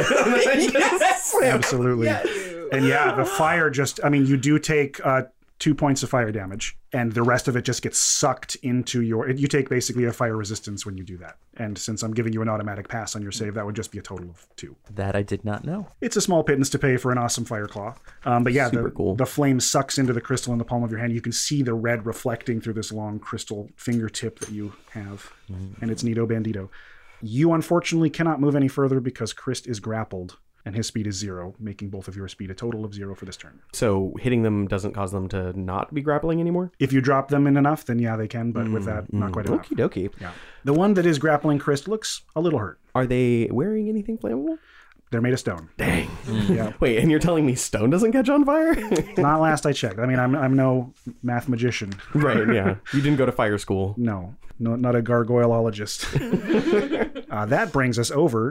Yes! Absolutely. Yes. And yeah, the fire just—I mean, you do take uh, two points of fire damage, and the rest of it just gets sucked into your... You take basically a fire resistance when you do that. And since I'm giving you an automatic pass on your save, that would just be a total of two. That I did not know. It's a small pittance to pay for an awesome fire claw. Um, but yeah, the, cool. the flame sucks into the crystal in the palm of your hand. You can see the red reflecting through this long crystal fingertip that you have. Mm-hmm. And it's Nito Bandito. You unfortunately cannot move any further because Christ is grappled. And his speed is zero, making both of your speed a total of zero for this turn. So hitting them doesn't cause them to not be grappling anymore? If you drop them in enough, then yeah, they can. But mm, with that, not mm, quite enough. Okie dokie. Yeah. The one that is grappling Christ looks a little hurt. Are they wearing anything flammable? They're made of stone. Dang. Mm. Yeah. Wait, and you're telling me stone doesn't catch on fire? Not last I checked. I mean, I'm I'm no math magician. Right, yeah. You didn't go to fire school. No, no, not a gargoyleologist. uh, that brings us over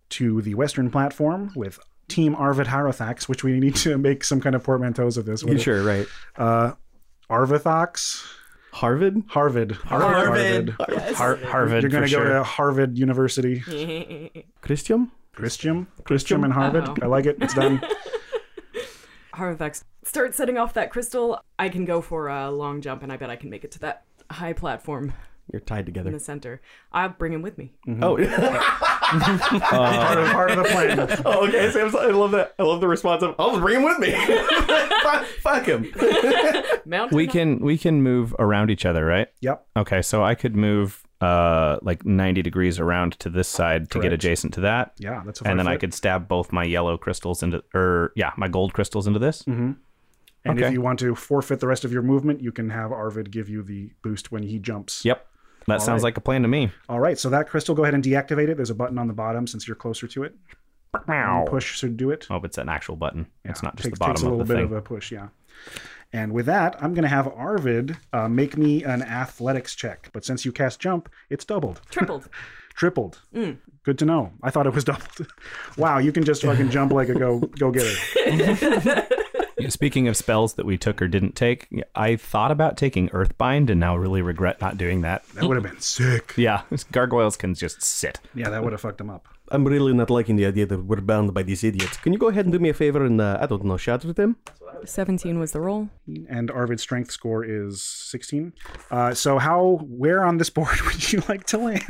to the western platform with Team Arvid Harathax, which we need to make some kind of portmanteaus of this. You sure, right. Uh, Arvathox? Harvard? Harvard. Harvard. Harvard. Har- Harvard. You're going to for go sure. to Harvard University. Christium? Christium? Christium and Harvard. Uh-oh. I like it. It's done. Harvax, start setting off that crystal. I can go for a long jump, and I bet I can make it to that high platform You're tied in together. the center. I'll bring him with me. Oh, part, of, part of the plan. oh, okay. So I love that. I love the response of, "I'll bring him with me." fuck, fuck him. Mountain We can we can move around each other, right? Yep. Okay, so I could move uh like ninety degrees around to this side to get Correct. adjacent to that. Yeah, that's a And then I five could stab both my yellow crystals into, or yeah, my gold crystals into this. Mm-hmm. And Okay. if you want to forfeit the rest of your movement, you can have Arvid give you the boost when he jumps. Yep. That All sounds right. like a plan to me. All right, so that crystal, go ahead and deactivate it. There's a button on the bottom since you're closer to it. Meow. Push to do it. Oh, it's an actual button. It's not just takes, the bottom takes a of little the bit thing. of a push, yeah. And with that, I'm going to have Arvid uh, make me an athletics check. But since you cast jump, it's doubled. Tripled. Tripled. Mm. Good to know. I thought it was doubled. Wow, you can just fucking jump like a go go getter. Yeah, speaking of spells that we took or didn't take, I thought about taking Earthbind and now really regret not doing that. That would have been sick. Yeah, gargoyles can just sit. Yeah, that would have fucked him up. I'm really not liking the idea that we're bound by these idiots. Can you go ahead and do me a favor and, uh, I don't know, shout with them? seventeen was the roll. And Arvid's strength score is sixteen. Uh, so how, where on this board would you like to land?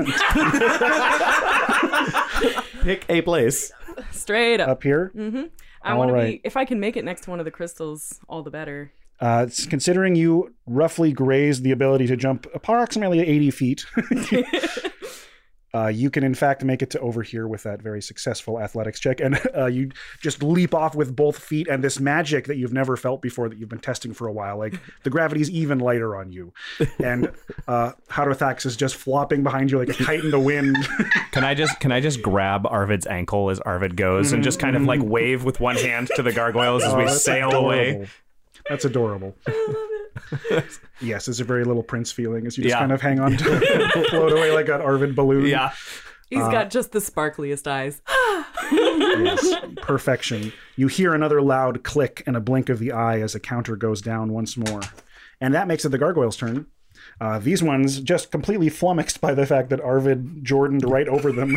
Pick a place. Straight up. Up here? Mm-hmm. I All want to right. be, if I can make it next to one of the crystals, all the better. Uh, it's considering you roughly grazed the ability to jump approximately eighty feet, uh, you can in fact make it to over here with that very successful athletics check. And uh, you just leap off with both feet and this magic that you've never felt before that you've been testing for a while. Like the gravity's even lighter on you. And uh, Harathax is just flopping behind you like a kite in the wind. Can I just can I just grab Arvid's ankle as Arvid goes and just kind of like wave with one hand to the gargoyles as Oh, we that's sail adorable. away? That's adorable. Yes, it's a very little Prince feeling as you just Yeah. kind of hang on to float away like an Arvid balloon. Yeah. He's Uh, got just the sparkliest eyes. Yes, perfection. You hear another loud click and a blink of the eye as a counter goes down once more. And that makes it the gargoyles' turn. Uh, these ones just completely flummoxed by the fact that Arvid Jordaned right over them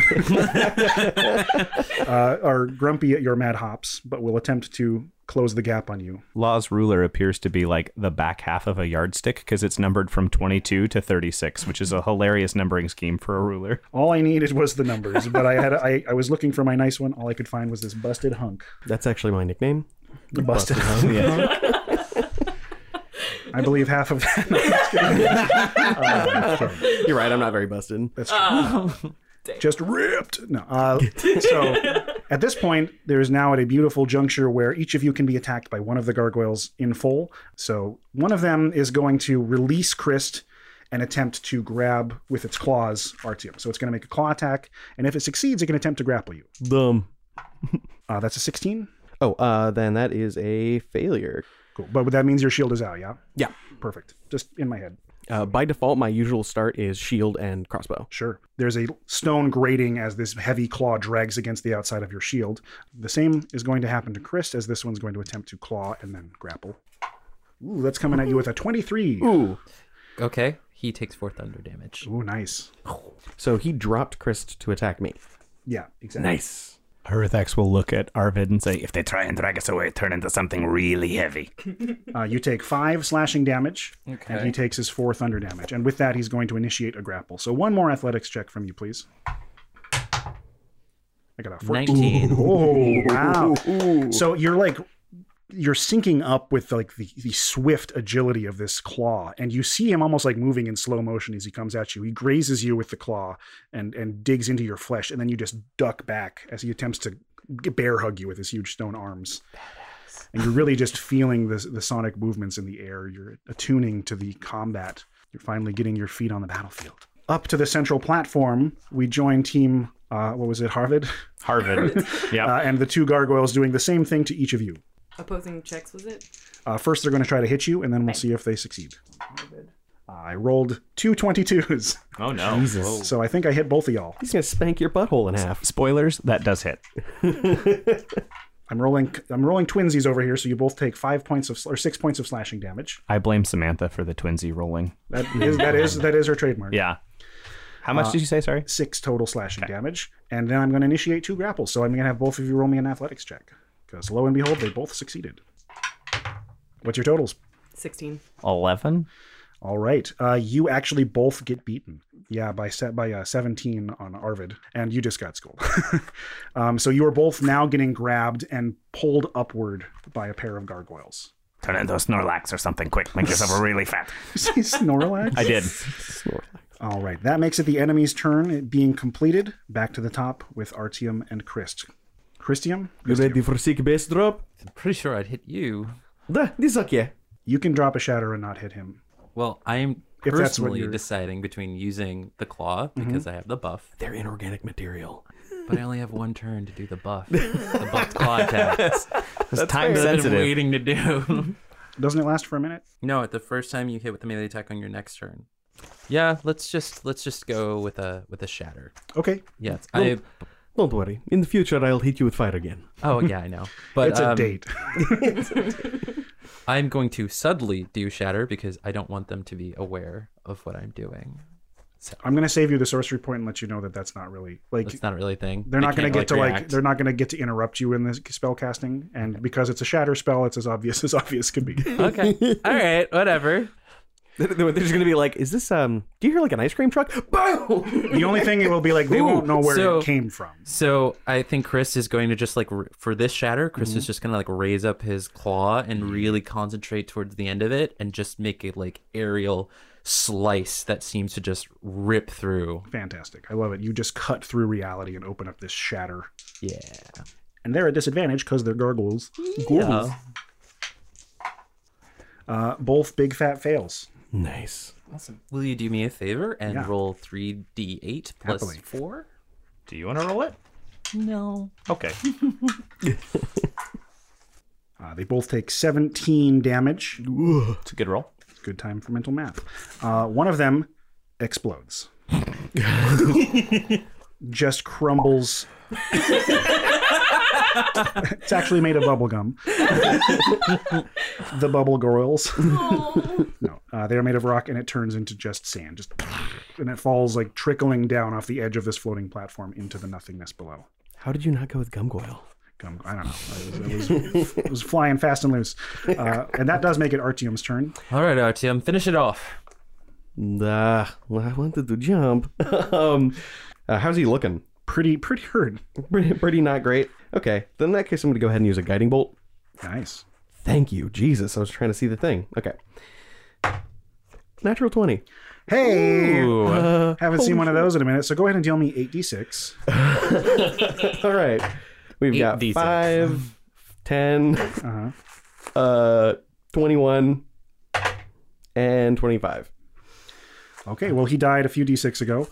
uh, are grumpy at your mad hops, but will attempt to close the gap on you. Law's ruler appears to be like the back half of a yardstick because it's numbered from twenty-two to thirty-six, which is a hilarious numbering scheme for a ruler. All I needed was the numbers, but I had I, I was looking for my nice one. All I could find was this busted hunk. That's actually my nickname. The busted, Busted hunk. hunk. Yeah. I believe half of that. No, I'm just kidding. Uh, okay. You're right, I'm not very busted. That's true. Just ripped. No. Uh, so at this point, there is now at a beautiful juncture where each of you can be attacked by one of the gargoyles in full. So one of them is going to release Christ and attempt to grab with its claws Artyom. So it's going to make a claw attack, and if it succeeds, it can attempt to grapple you. Dumb. Uh, that's a sixteen. Oh, uh, then that is a failure. Cool. But that means your shield is out, yeah? Yeah. Perfect. Just in my head. Uh, by default, my usual start is shield and crossbow. Sure. There's a stone grating as this heavy claw drags against the outside of your shield. The same is going to happen to Chris as this one's going to attempt to claw and then grapple. Ooh, that's coming at you with a twenty-three. Ooh. Okay. He takes four thunder damage. Ooh, nice. So he dropped Christ to attack me. Yeah, exactly. Nice. Harathax will look at Arvid and say, if they try and drag us away, turn into something really heavy. Uh, you take five slashing damage, Okay. and he takes his four thunder damage. And with that, he's going to initiate a grapple. So one more athletics check from you, please. I got a fourteen. nineteen. Oh, wow. So you're like, you're syncing up with like the, the swift agility of this claw, and you see him almost like moving in slow motion as he comes at you. He grazes you with the claw and, and digs into your flesh, and then you just duck back as he attempts to bear hug you with his huge stone arms. Badass. And you're really just feeling the, the sonic movements in the air. You're attuning to the combat. You're finally getting your feet on the battlefield. Up to the central platform, we join team, uh, what was it, Harvid? Harvid. Yeah. Uh, and the two gargoyles doing the same thing to each of you. Opposing checks, was it? Uh, first, they're going to try to hit you, and then we'll see if they succeed. I rolled two twenty-twos. Oh, no. Jesus. So I think I hit both of y'all. He's going to spank your butthole in half. Spoilers, that does hit. I'm rolling I'm rolling twinsies over here, so you both take five points of or six points of slashing damage. I blame Samantha for the twinsy rolling. That is that is that is her trademark. Yeah. How much Uh, did you say, sorry? Six total slashing damage. And then I'm going to initiate two grapples. So I'm going to have both of you roll me an athletics check. Because lo and behold, they both succeeded. What's your totals? sixteen. eleven? All right. Uh, you actually both get beaten. Yeah, by set by uh, seventeen on Arvid. And you just got schooled. um, so you are both now getting grabbed and pulled upward by a pair of gargoyles. Turn into a Snorlax or something quick. Make yourself really fat. Say Snorlax? I did. All right. That makes it the enemy's turn, it being completed. Back to the top with Artyom and Christ. Christium? You ready for sick base drop? I'm pretty sure I'd hit you. Da, this okay. You can drop a shatter and not hit him. Well, I'm If that's what personally you're- deciding between using the claw because I have the buff. They're inorganic material. But I only have one turn to do the buff. The buffed claw attack. It's time That I've been sensitive. waiting to do. Doesn't it last for a minute? No, at the first time you hit with the melee attack on your next turn. Yeah, let's just let's just go with a with a shatter. Okay. Yes, Don't, I. don't worry. In the future, I'll hit you with fire again. Oh yeah, I know. But It's a um, date. I'm going to subtly do shatter because I don't want them to be aware of what I'm doing. So I'm going to save you the sorcery point and let you know that that's not really like it's not really a thing. they're They not going to can't, get to like react. they're not going to get to interrupt you in this spell casting, and because it's a shatter spell, it's as obvious as obvious can be. Okay. All right. Whatever. They're just going to be like, is this, um, do you hear like an ice cream truck? Boom! The only thing it will be like, they Ooh, won't know where so- it came from. So I think Chris is going to just like r- for this shatter, Chris Mm-hmm. is just gonna like raise up his claw and really concentrate towards the end of it and just make a like aerial slice that seems to just rip through. Fantastic. I love it. You just cut through reality and open up this shatter. Yeah. And they're at disadvantage because they're gargoyles. Yeah. Uh, both big fat fails. Nice. Awesome. Will you do me a favor and Yeah. roll three d eight plus Happily. four? Do you want to roll it? No. Okay. Uh, they both take seventeen damage. It's a good roll. Good time for mental math. Uh, one of them explodes. Just crumbles. It's actually made of bubble gum. The bubble gorils. No, uh, they are made of rock, and it turns into just sand. Just and it falls like trickling down off the edge of this floating platform into the nothingness below. How did you not go with Gumgoyle? Gum, I don't know. It was, it was, it was flying fast and loose, uh, and that does make it Artyom's turn. All right, Artyom, finish it off. Nah, well, I wanted to jump. um, uh, how's he looking? Pretty, pretty hurt. Pretty, pretty not great. Okay, then in that case, I'm going to go ahead and use a guiding bolt. Nice. Thank you, Jesus. I was trying to see the thing. Okay. Natural twenty. Hey, Ooh. Uh, haven't seen holy one of shit. those in a minute. So go ahead and deal me eight d six. All right. We've got eight d six. five, ten, Uh-huh. uh, twenty-one, and twenty-five. Okay, well, he died a few d six ago.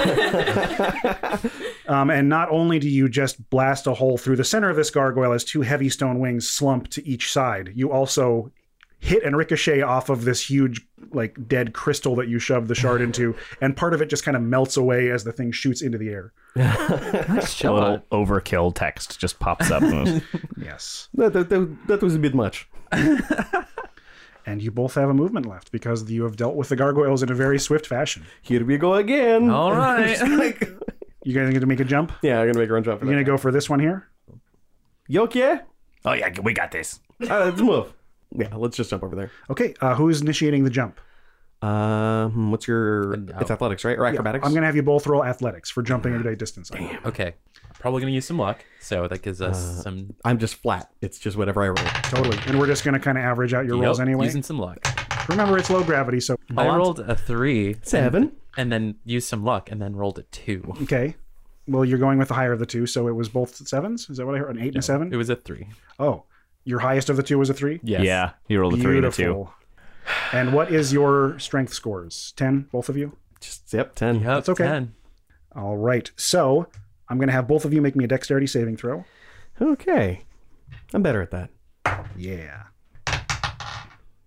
um, and not only do you just blast a hole through the center of this gargoyle as two heavy stone wings slump to each side, you also hit and ricochet off of this huge, like, dead crystal that you shoved the shard into, and part of it just kind of melts away as the thing shoots into the air. Nice A little shot. overkill text just pops up. Yes. That, that, that, that was a bit much. And you both have a movement left because you have dealt with the gargoyles in a very swift fashion. Here we go again. All right. You guys going to make a jump? Yeah, I'm going to make a run jump for You're that. going to go for this one here? You okay? Oh yeah, we got this. All right, let's move. Yeah, let's just jump over there. Okay, uh, who's initiating the jump? Um, what's your... no. It's athletics, right? Or acrobatics? I'm going to have you both roll athletics for jumping a great distance. Damn. Okay. Probably gonna use some luck, so that gives us some. I'm just flat. It's just whatever I roll. Totally. And we're just going to kind of average out your Yep, rolls anyway. Using some luck. Remember, it's low gravity, so... I rolled a three, Seven. and then used some luck, and then rolled a two. Okay. Well, you're going with the higher of the two, so it was both sevens? Is that what I heard? An eight and a seven? It was a three. Oh. Your highest of the two was a three? Yes. Yeah, you rolled a three and a two. Beautiful. And what is your strength scores? ten, both of you? Just, yep, ten. Yep. That's okay. ten. All right. So, I'm going to have both of you make me a dexterity saving throw. Okay. I'm better at that. Yeah.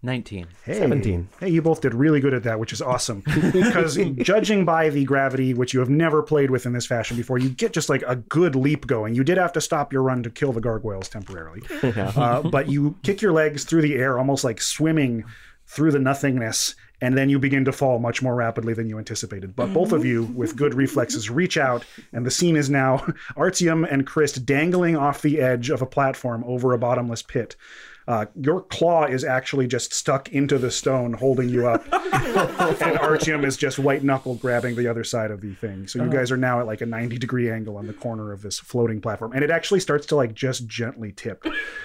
nineteen. Hey, seventeen. Hey, you both did really good at that, which is awesome. Because judging by the gravity, which you have never played with in this fashion before, you get just like a good leap going. You did have to stop your run to kill the gargoyles temporarily. Yeah. Uh, but you kick your legs through the air, almost like swimming through the nothingness, and then you begin to fall much more rapidly than you anticipated. But both of you, with good reflexes, reach out, and the scene is now Artyom and Christ dangling off the edge of a platform over a bottomless pit. Uh, your claw is actually just stuck into the stone, holding you up, and Artyom is just white knuckle grabbing the other side of the thing. So you guys are now at like a ninety degree angle on the corner of this floating platform, and it actually starts to like just gently tip.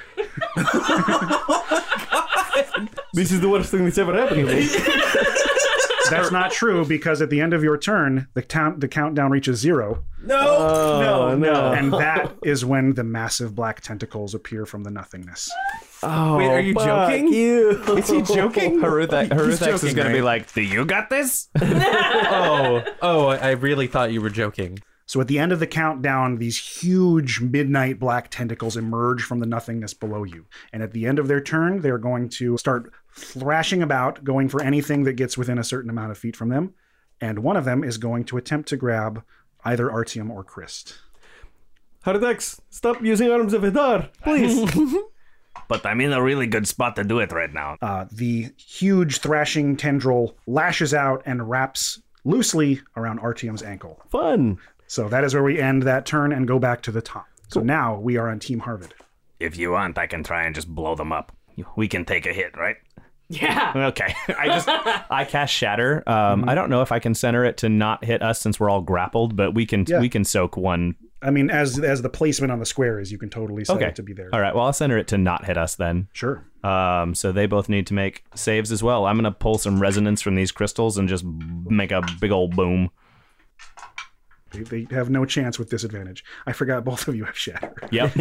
This is the worst thing that's ever happened to me. That's not true, because at the end of your turn, the count the countdown reaches zero. No, Oh, no, no. And that is when the massive black tentacles appear from the nothingness. Oh, Wait, are you fuck joking? You. Is he joking? Haruthex, Haruthex is joking, going to be right? like, do you got this? oh, oh, I really thought you were joking. So at the end of the countdown, these huge midnight black tentacles emerge from the nothingness below you. And at the end of their turn, they're going to start thrashing about, going for anything that gets within a certain amount of feet from them. And one of them is going to attempt to grab either Artyom or Christ. Haruthex, stop using Arms of Hadar, please. But I'm in a really good spot to do it right now. Uh, the huge thrashing tendril lashes out and wraps loosely around Artyom's ankle. Fun. So that is where we end that turn and go back to the top. So now we are on Team Harvid. If you want, I can try and just blow them up. We can take a hit, right? Yeah. Okay. I just I cast Shatter. Um, I don't know if I can center it to not hit us since we're all grappled, but we can Yeah. we can soak one. I mean, as as the placement on the square is, you can totally set Okay. it to be there. All right. Well, I'll center it to not hit us then. Sure. Um, so they both need to make saves as well. I'm gonna pull some resonance from these crystals and just make a big old boom. They, they have no chance with disadvantage. I forgot both of you have Shatter. Yep.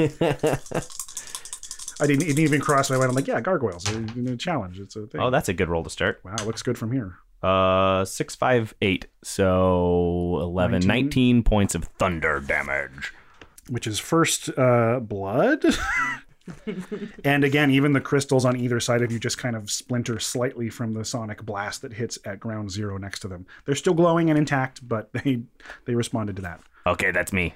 I didn't, it didn't even cross my mind. I'm like, yeah, gargoyles are a challenge. It's a thing. Oh, that's a good roll to start. Wow, looks good from here. Uh, six, five, eight. So eleven, nineteen. nineteen points of thunder damage. Which is first uh, blood. And again, even the crystals on either side of you just kind of splinter slightly from the sonic blast that hits at ground zero next to them. They're still glowing and intact, but they they responded to that. Okay, that's me.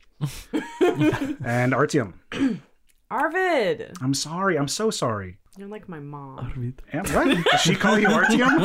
And Artyom. Arvid. I'm sorry. I'm so sorry. You're like my mom. And what? Did she call you Artyom?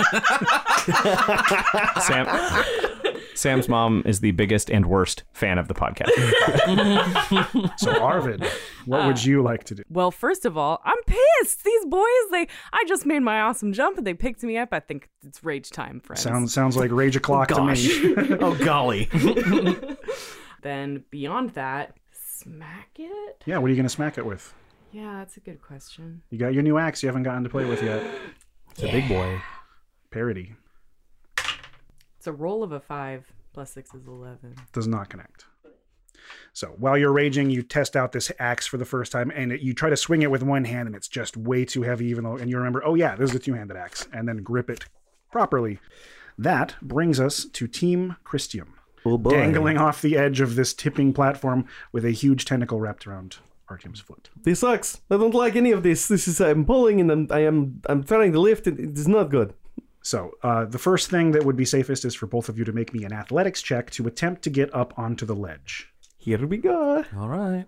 Sam, Sam's mom is the biggest and worst fan of the podcast. So Arvid, what would you like to do? Well, first of all, I'm pissed. These boys, they I just made my awesome jump and they picked me up. I think it's rage time, friends. Sounds sounds like rage o'clock to Gosh. me. Oh, golly. Then beyond that, smack it? Yeah, what are you going to smack it with? Yeah, that's a good question. You got your new axe you haven't gotten to play with yet. It's a big boy. Parody. It's a roll of a five plus six is eleven. Does not connect. So while you're raging, you test out this axe for the first time, and it, you try to swing it with one hand, and it's just way too heavy, even though, and you remember, oh yeah, this is a two-handed axe, and then grip it properly. That brings us to Team Christium, Oh, boy. dangling off the edge of this tipping platform with a huge tentacle wrapped around Artyom's foot. This sucks. I don't like any of this. This is I'm pulling and I'm I am I'm trying to lift and it is not good. So uh, the first thing that would be safest is for both of you to make me an athletics check to attempt to get up onto the ledge. Here we go. All right.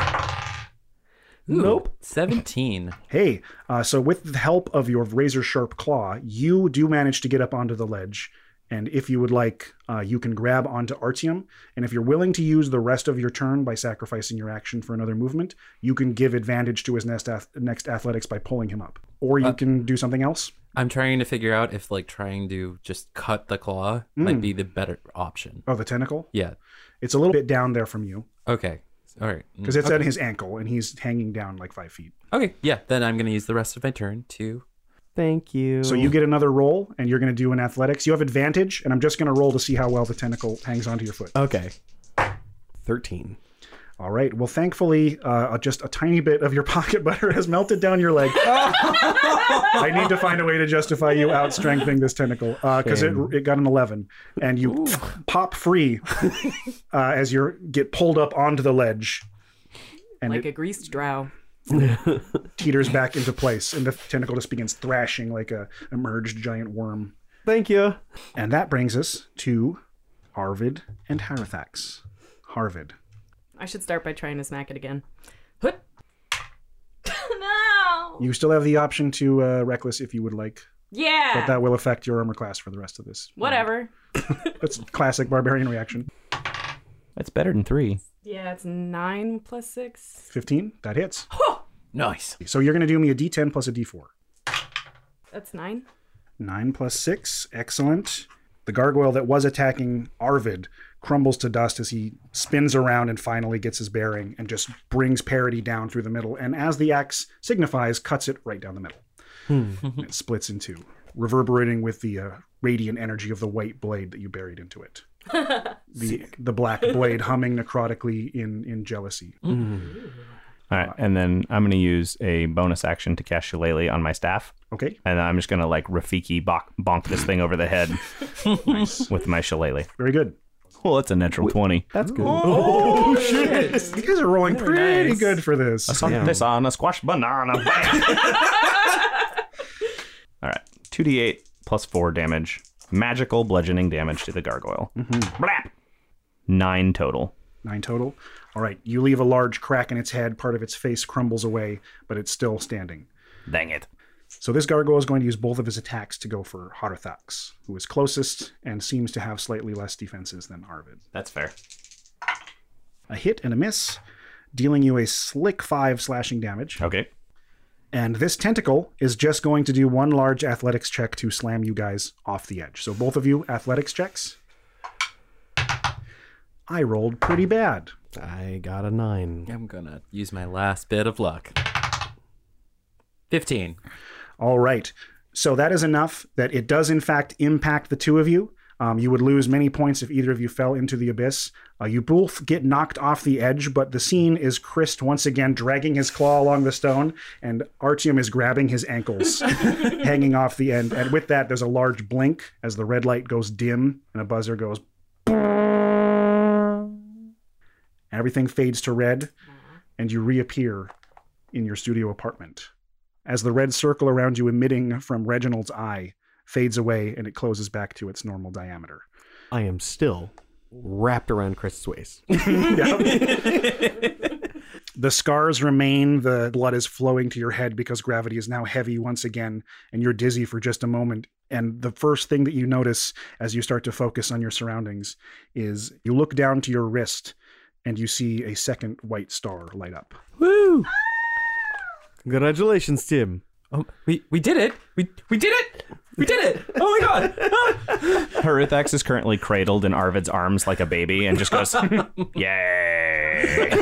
Nope. seventeen. Hey, uh, so with the help of your razor sharp claw, you do manage to get up onto the ledge. And if you would like, uh, you can grab onto Artyom. And if you're willing to use the rest of your turn by sacrificing your action for another movement, you can give advantage to his next, ath- next athletics by pulling him up. Or you Uh, can do something else. I'm trying to figure out if like trying to just cut the claw might be the better option. Oh, the tentacle? Yeah. It's a little bit down there from you. Okay. All right. Because it's okay. at his ankle, and he's hanging down like five feet. Okay. Yeah. Then I'm gonna use the rest of my turn to. Thank you. So you get another roll, and you're going to do an athletics. You have advantage, and I'm just going to roll to see how well the tentacle hangs onto your foot. Okay. thirteen. All right. Well, thankfully, uh, just a tiny bit of your pocket butter has melted down your leg. I need to find a way to justify you out-strengthening this tentacle, because it, it got an eleven. And you pop free uh, as you get pulled up onto the ledge. And Like it, a greased drow. teeters back into place, and the tentacle just begins thrashing like a emerged giant worm. Thank you. And that brings us to Arvid and Harithax. Harvid. I should start by trying to smack it again. Hut. No! You still have the option to uh, Reckless if you would like. Yeah! But that will affect your armor class for the rest of this. Whatever. That's classic barbarian reaction. That's better than three. Yeah, it's nine plus six. fifteen. That hits. Nice. So you're going to do me a d ten plus a d four. That's nine. nine plus six. Excellent. The gargoyle that was attacking Arvid crumbles to dust as he spins around and finally gets his bearing and just brings Parody down through the middle. And as the axe signifies, cuts it right down the middle. And it splits in two, reverberating with the uh, radiant energy of the white blade that you buried into it. the the black blade humming necrotically in, in jealousy. Mm. All right, and then I'm going to use a bonus action to cast Shillelagh on my staff. Okay. And I'm just going to like Rafiki bonk, bonk this thing over the head Nice. with my Shillelagh. Very good. Well, that's a natural twenty. That's good. Oh, shit. You guys are rolling Very pretty nice. good for this. I saw this on a squash banana. All right, two d eight plus four damage. Magical bludgeoning damage to the gargoyle. Mm-hmm. Blap! Nine total. Nine total. All right. You leave a large crack in its head. Part of its face crumbles away, but it's still standing. Dang it. So this gargoyle is going to use both of his attacks to go for Harithax, who is closest and seems to have slightly less defenses than Arvid. That's fair. A hit and a miss, dealing you a slick five slashing damage. Okay. And this tentacle is just going to do one large athletics check to slam you guys off the edge. So both of you, athletics checks. I rolled pretty bad. I got a nine. I'm gonna use my last bit of luck. fifteen. All right. So that is enough that it does, in fact, impact the two of you. Um, you would lose many points if either of you fell into the abyss. Uh, you both get knocked off the edge, but the scene is Christ once again dragging his claw along the stone, and Artyom is grabbing his ankles, hanging off the end. And with that, there's a large blink as the red light goes dim and a buzzer goes. Everything fades to red, and you reappear in your studio apartment. As the red circle around you emitting from Reginald's eye fades away and it closes back to its normal diameter. I am still wrapped around Chris's waist. The scars remain, the blood is flowing to your head because gravity is now heavy once again, and you're dizzy for just a moment. And the first thing that you notice as you start to focus on your surroundings is you look down to your wrist and you see a second white star light up. Woo! Congratulations, Tim. Oh, we we did it! We we did it! We did it! Oh my god! Harithax is currently cradled in Arvid's arms like a baby and just goes, yay!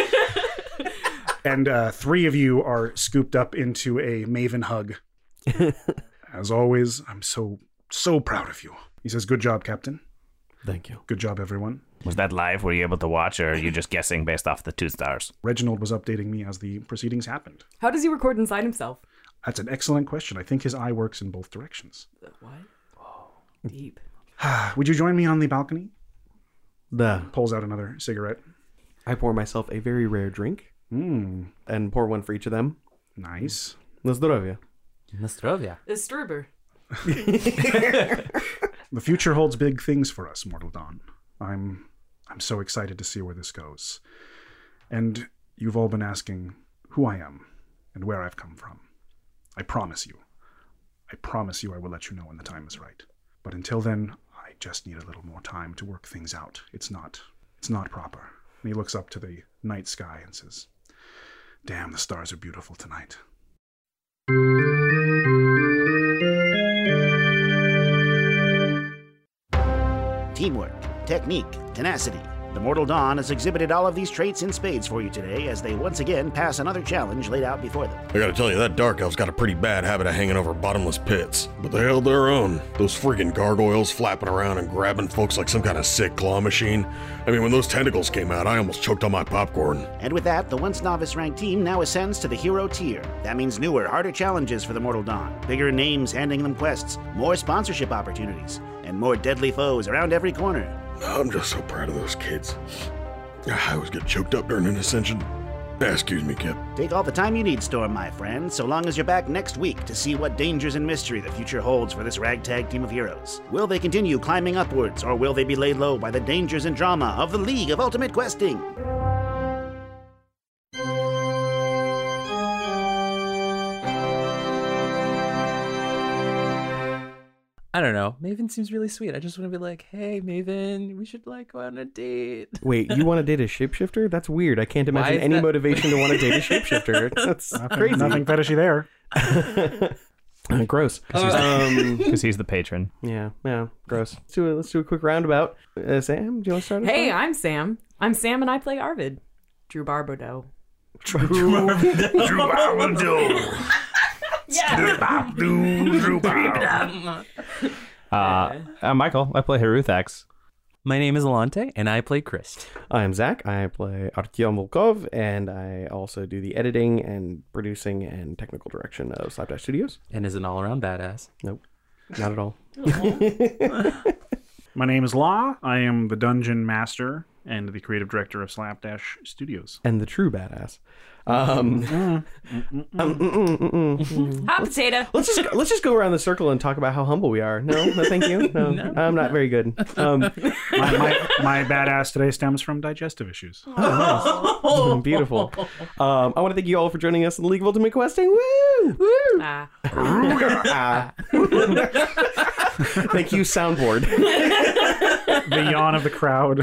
And uh, three of you are scooped up into a maven hug. As always, I'm so, so proud of you. He says, good job, Captain. Thank you. Good job, everyone. Was that live? Were you able to watch, or are you just guessing based off the two stars? Reginald was updating me as the proceedings happened. How does he record inside himself? That's an excellent question. I think his eye works in both directions. What? Whoa. Deep. Would you join me on the balcony? The Pulls out another cigarette. I pour myself a very rare drink. Mm. And pour one for each of them. Nice. Na zdrowie. Na zdrowie. Is Struber. The future holds big things for us, Mortal Dawn. I'm I'm so excited to see where this goes. And you've all been asking who I am and where I've come from. I promise you. I promise you I will let you know when the time is right. But until then, I just need a little more time to work things out. It's not it's not proper. And he looks up to the night sky and says, damn, the stars are beautiful tonight. Teamwork, technique, tenacity. The Mortal Dawn has exhibited all of these traits in spades for you today as they once again pass another challenge laid out before them. I gotta tell you, that Dark Elf's got a pretty bad habit of hanging over bottomless pits. But they held their own. Those friggin' gargoyles flapping around and grabbing folks like some kind of sick claw machine. I mean, when those tentacles came out, I almost choked on my popcorn. And with that, the once novice-ranked team now ascends to the hero tier. That means newer, harder challenges for the Mortal Dawn, bigger names handing them quests, more sponsorship opportunities, and more deadly foes around every corner. I'm just so proud of those kids. I always get choked up during an ascension. Excuse me, Kip. Take all the time you need, Storm, my friend, so long as you're back next week to see what dangers and mystery the future holds for this ragtag team of heroes. Will they continue climbing upwards, or will they be laid low by the dangers and drama of the League of Ultimate Questing? I don't know. Maven seems really sweet. I just want to be like, hey, Maven, we should like go on a date. Wait, you want to date a shapeshifter? That's weird. I can't Why imagine is any that- motivation to want to date a shapeshifter. That's Nothing, crazy. nothing fetishy there. Uh, gross. Because Um, he's the patron. yeah, yeah, gross. Let's do a, let's do a quick roundabout. Uh, Sam, do you want to start us Hey, off? I'm Sam. I'm Sam and I play Arvid. Drew Barbodo. Drew Barbodo. Drew Barbodo. Uh, I'm Michael. I play Haruthax. My name is Alante, and I play Chris. I'm Zach. I play Artyom Volkov, and I also do the editing and producing and technical direction of Slapdash Studios. And is an all-around badass. Nope, not at all. My name is Law. I am the dungeon master and the creative director of Slapdash Studios. And the true badass. Um, um, mm, mm, mm, mm. Hot potato. Let's just let's just go around the circle and talk about how humble we are. No, no, thank you. No, I'm not very good. Um, My, my, my badass today stems from digestive issues. oh, nice. Beautiful. Um, I want to thank you all for joining us in the League of Ultimate Questing. Woo! Woo! Ah. Ah. Thank you, soundboard. The yawn of the crowd.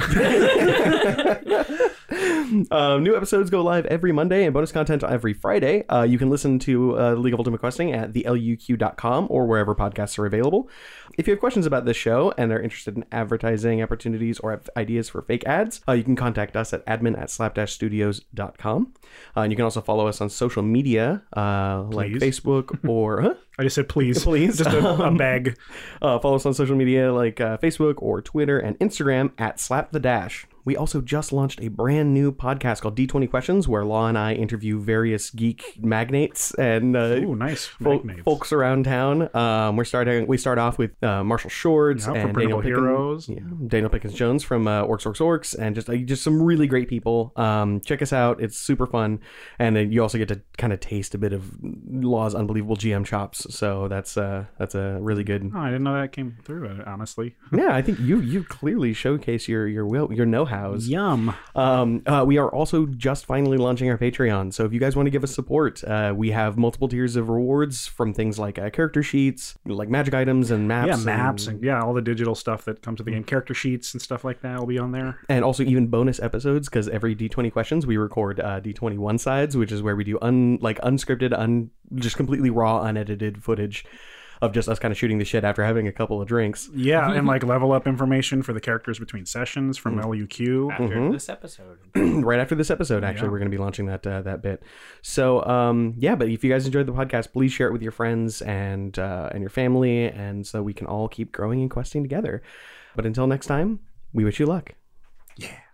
Um, new episodes go live every Monday and bonus content every Friday. Uh, you can listen to uh, League of Ultimate Questing at the L U Q dot com or wherever podcasts are available. If you have questions about this show and are interested in advertising opportunities or have ideas for fake ads, uh, you can contact us at admin at slapdash studios dot com. Uh, and you can also follow us on social media uh, like Please. Facebook or... Huh? I just said please. Please. Just a, a Um, beg. Uh, follow us on social media like uh, Facebook or Twitter and Instagram at Slap the Dash. We also just launched a brand new podcast called D twenty Questions, where Law and I interview various geek magnates and uh, Ooh, nice. fol- Magnates. folks around town. Um, we're starting. We start off with uh, Marshall Shorts Yeah, from and Daniel Printable Heroes. Pickens, yeah, Daniel Pickens Jones from uh, Orcs Orcs Orcs, and just uh, just some really great people. Um, check us out; it's super fun, and then you also get to kind of taste a bit of Law's unbelievable G M chops. So that's uh, that's a really good. Oh, I didn't know that came through, uh, honestly. Yeah, I think you you clearly showcase your your will your know-hows. Yum. Um, uh, we are also just finally launching our Patreon. So if you guys want to give us support, uh, we have multiple tiers of rewards from things like uh, character sheets, like magic items and maps. Yeah, maps and, and yeah, all the digital stuff that comes with the game. Character sheets and stuff like that will be on there. and also even bonus episodes, because every D twenty questions we record uh, D twenty one sides, which is where we do un like unscripted, un just completely raw, unedited footage of just us kind of shooting the shit after having a couple of drinks. Yeah, and like level up information for the characters between sessions from L U Q. After Mhm. this episode. Right after this episode, actually, Yeah. we're going to be launching that uh, that bit. So, um, yeah, but if you guys enjoyed the podcast, please share it with your friends and uh, and your family, and so we can all keep growing and questing together. But until next time, we wish you luck. Yeah.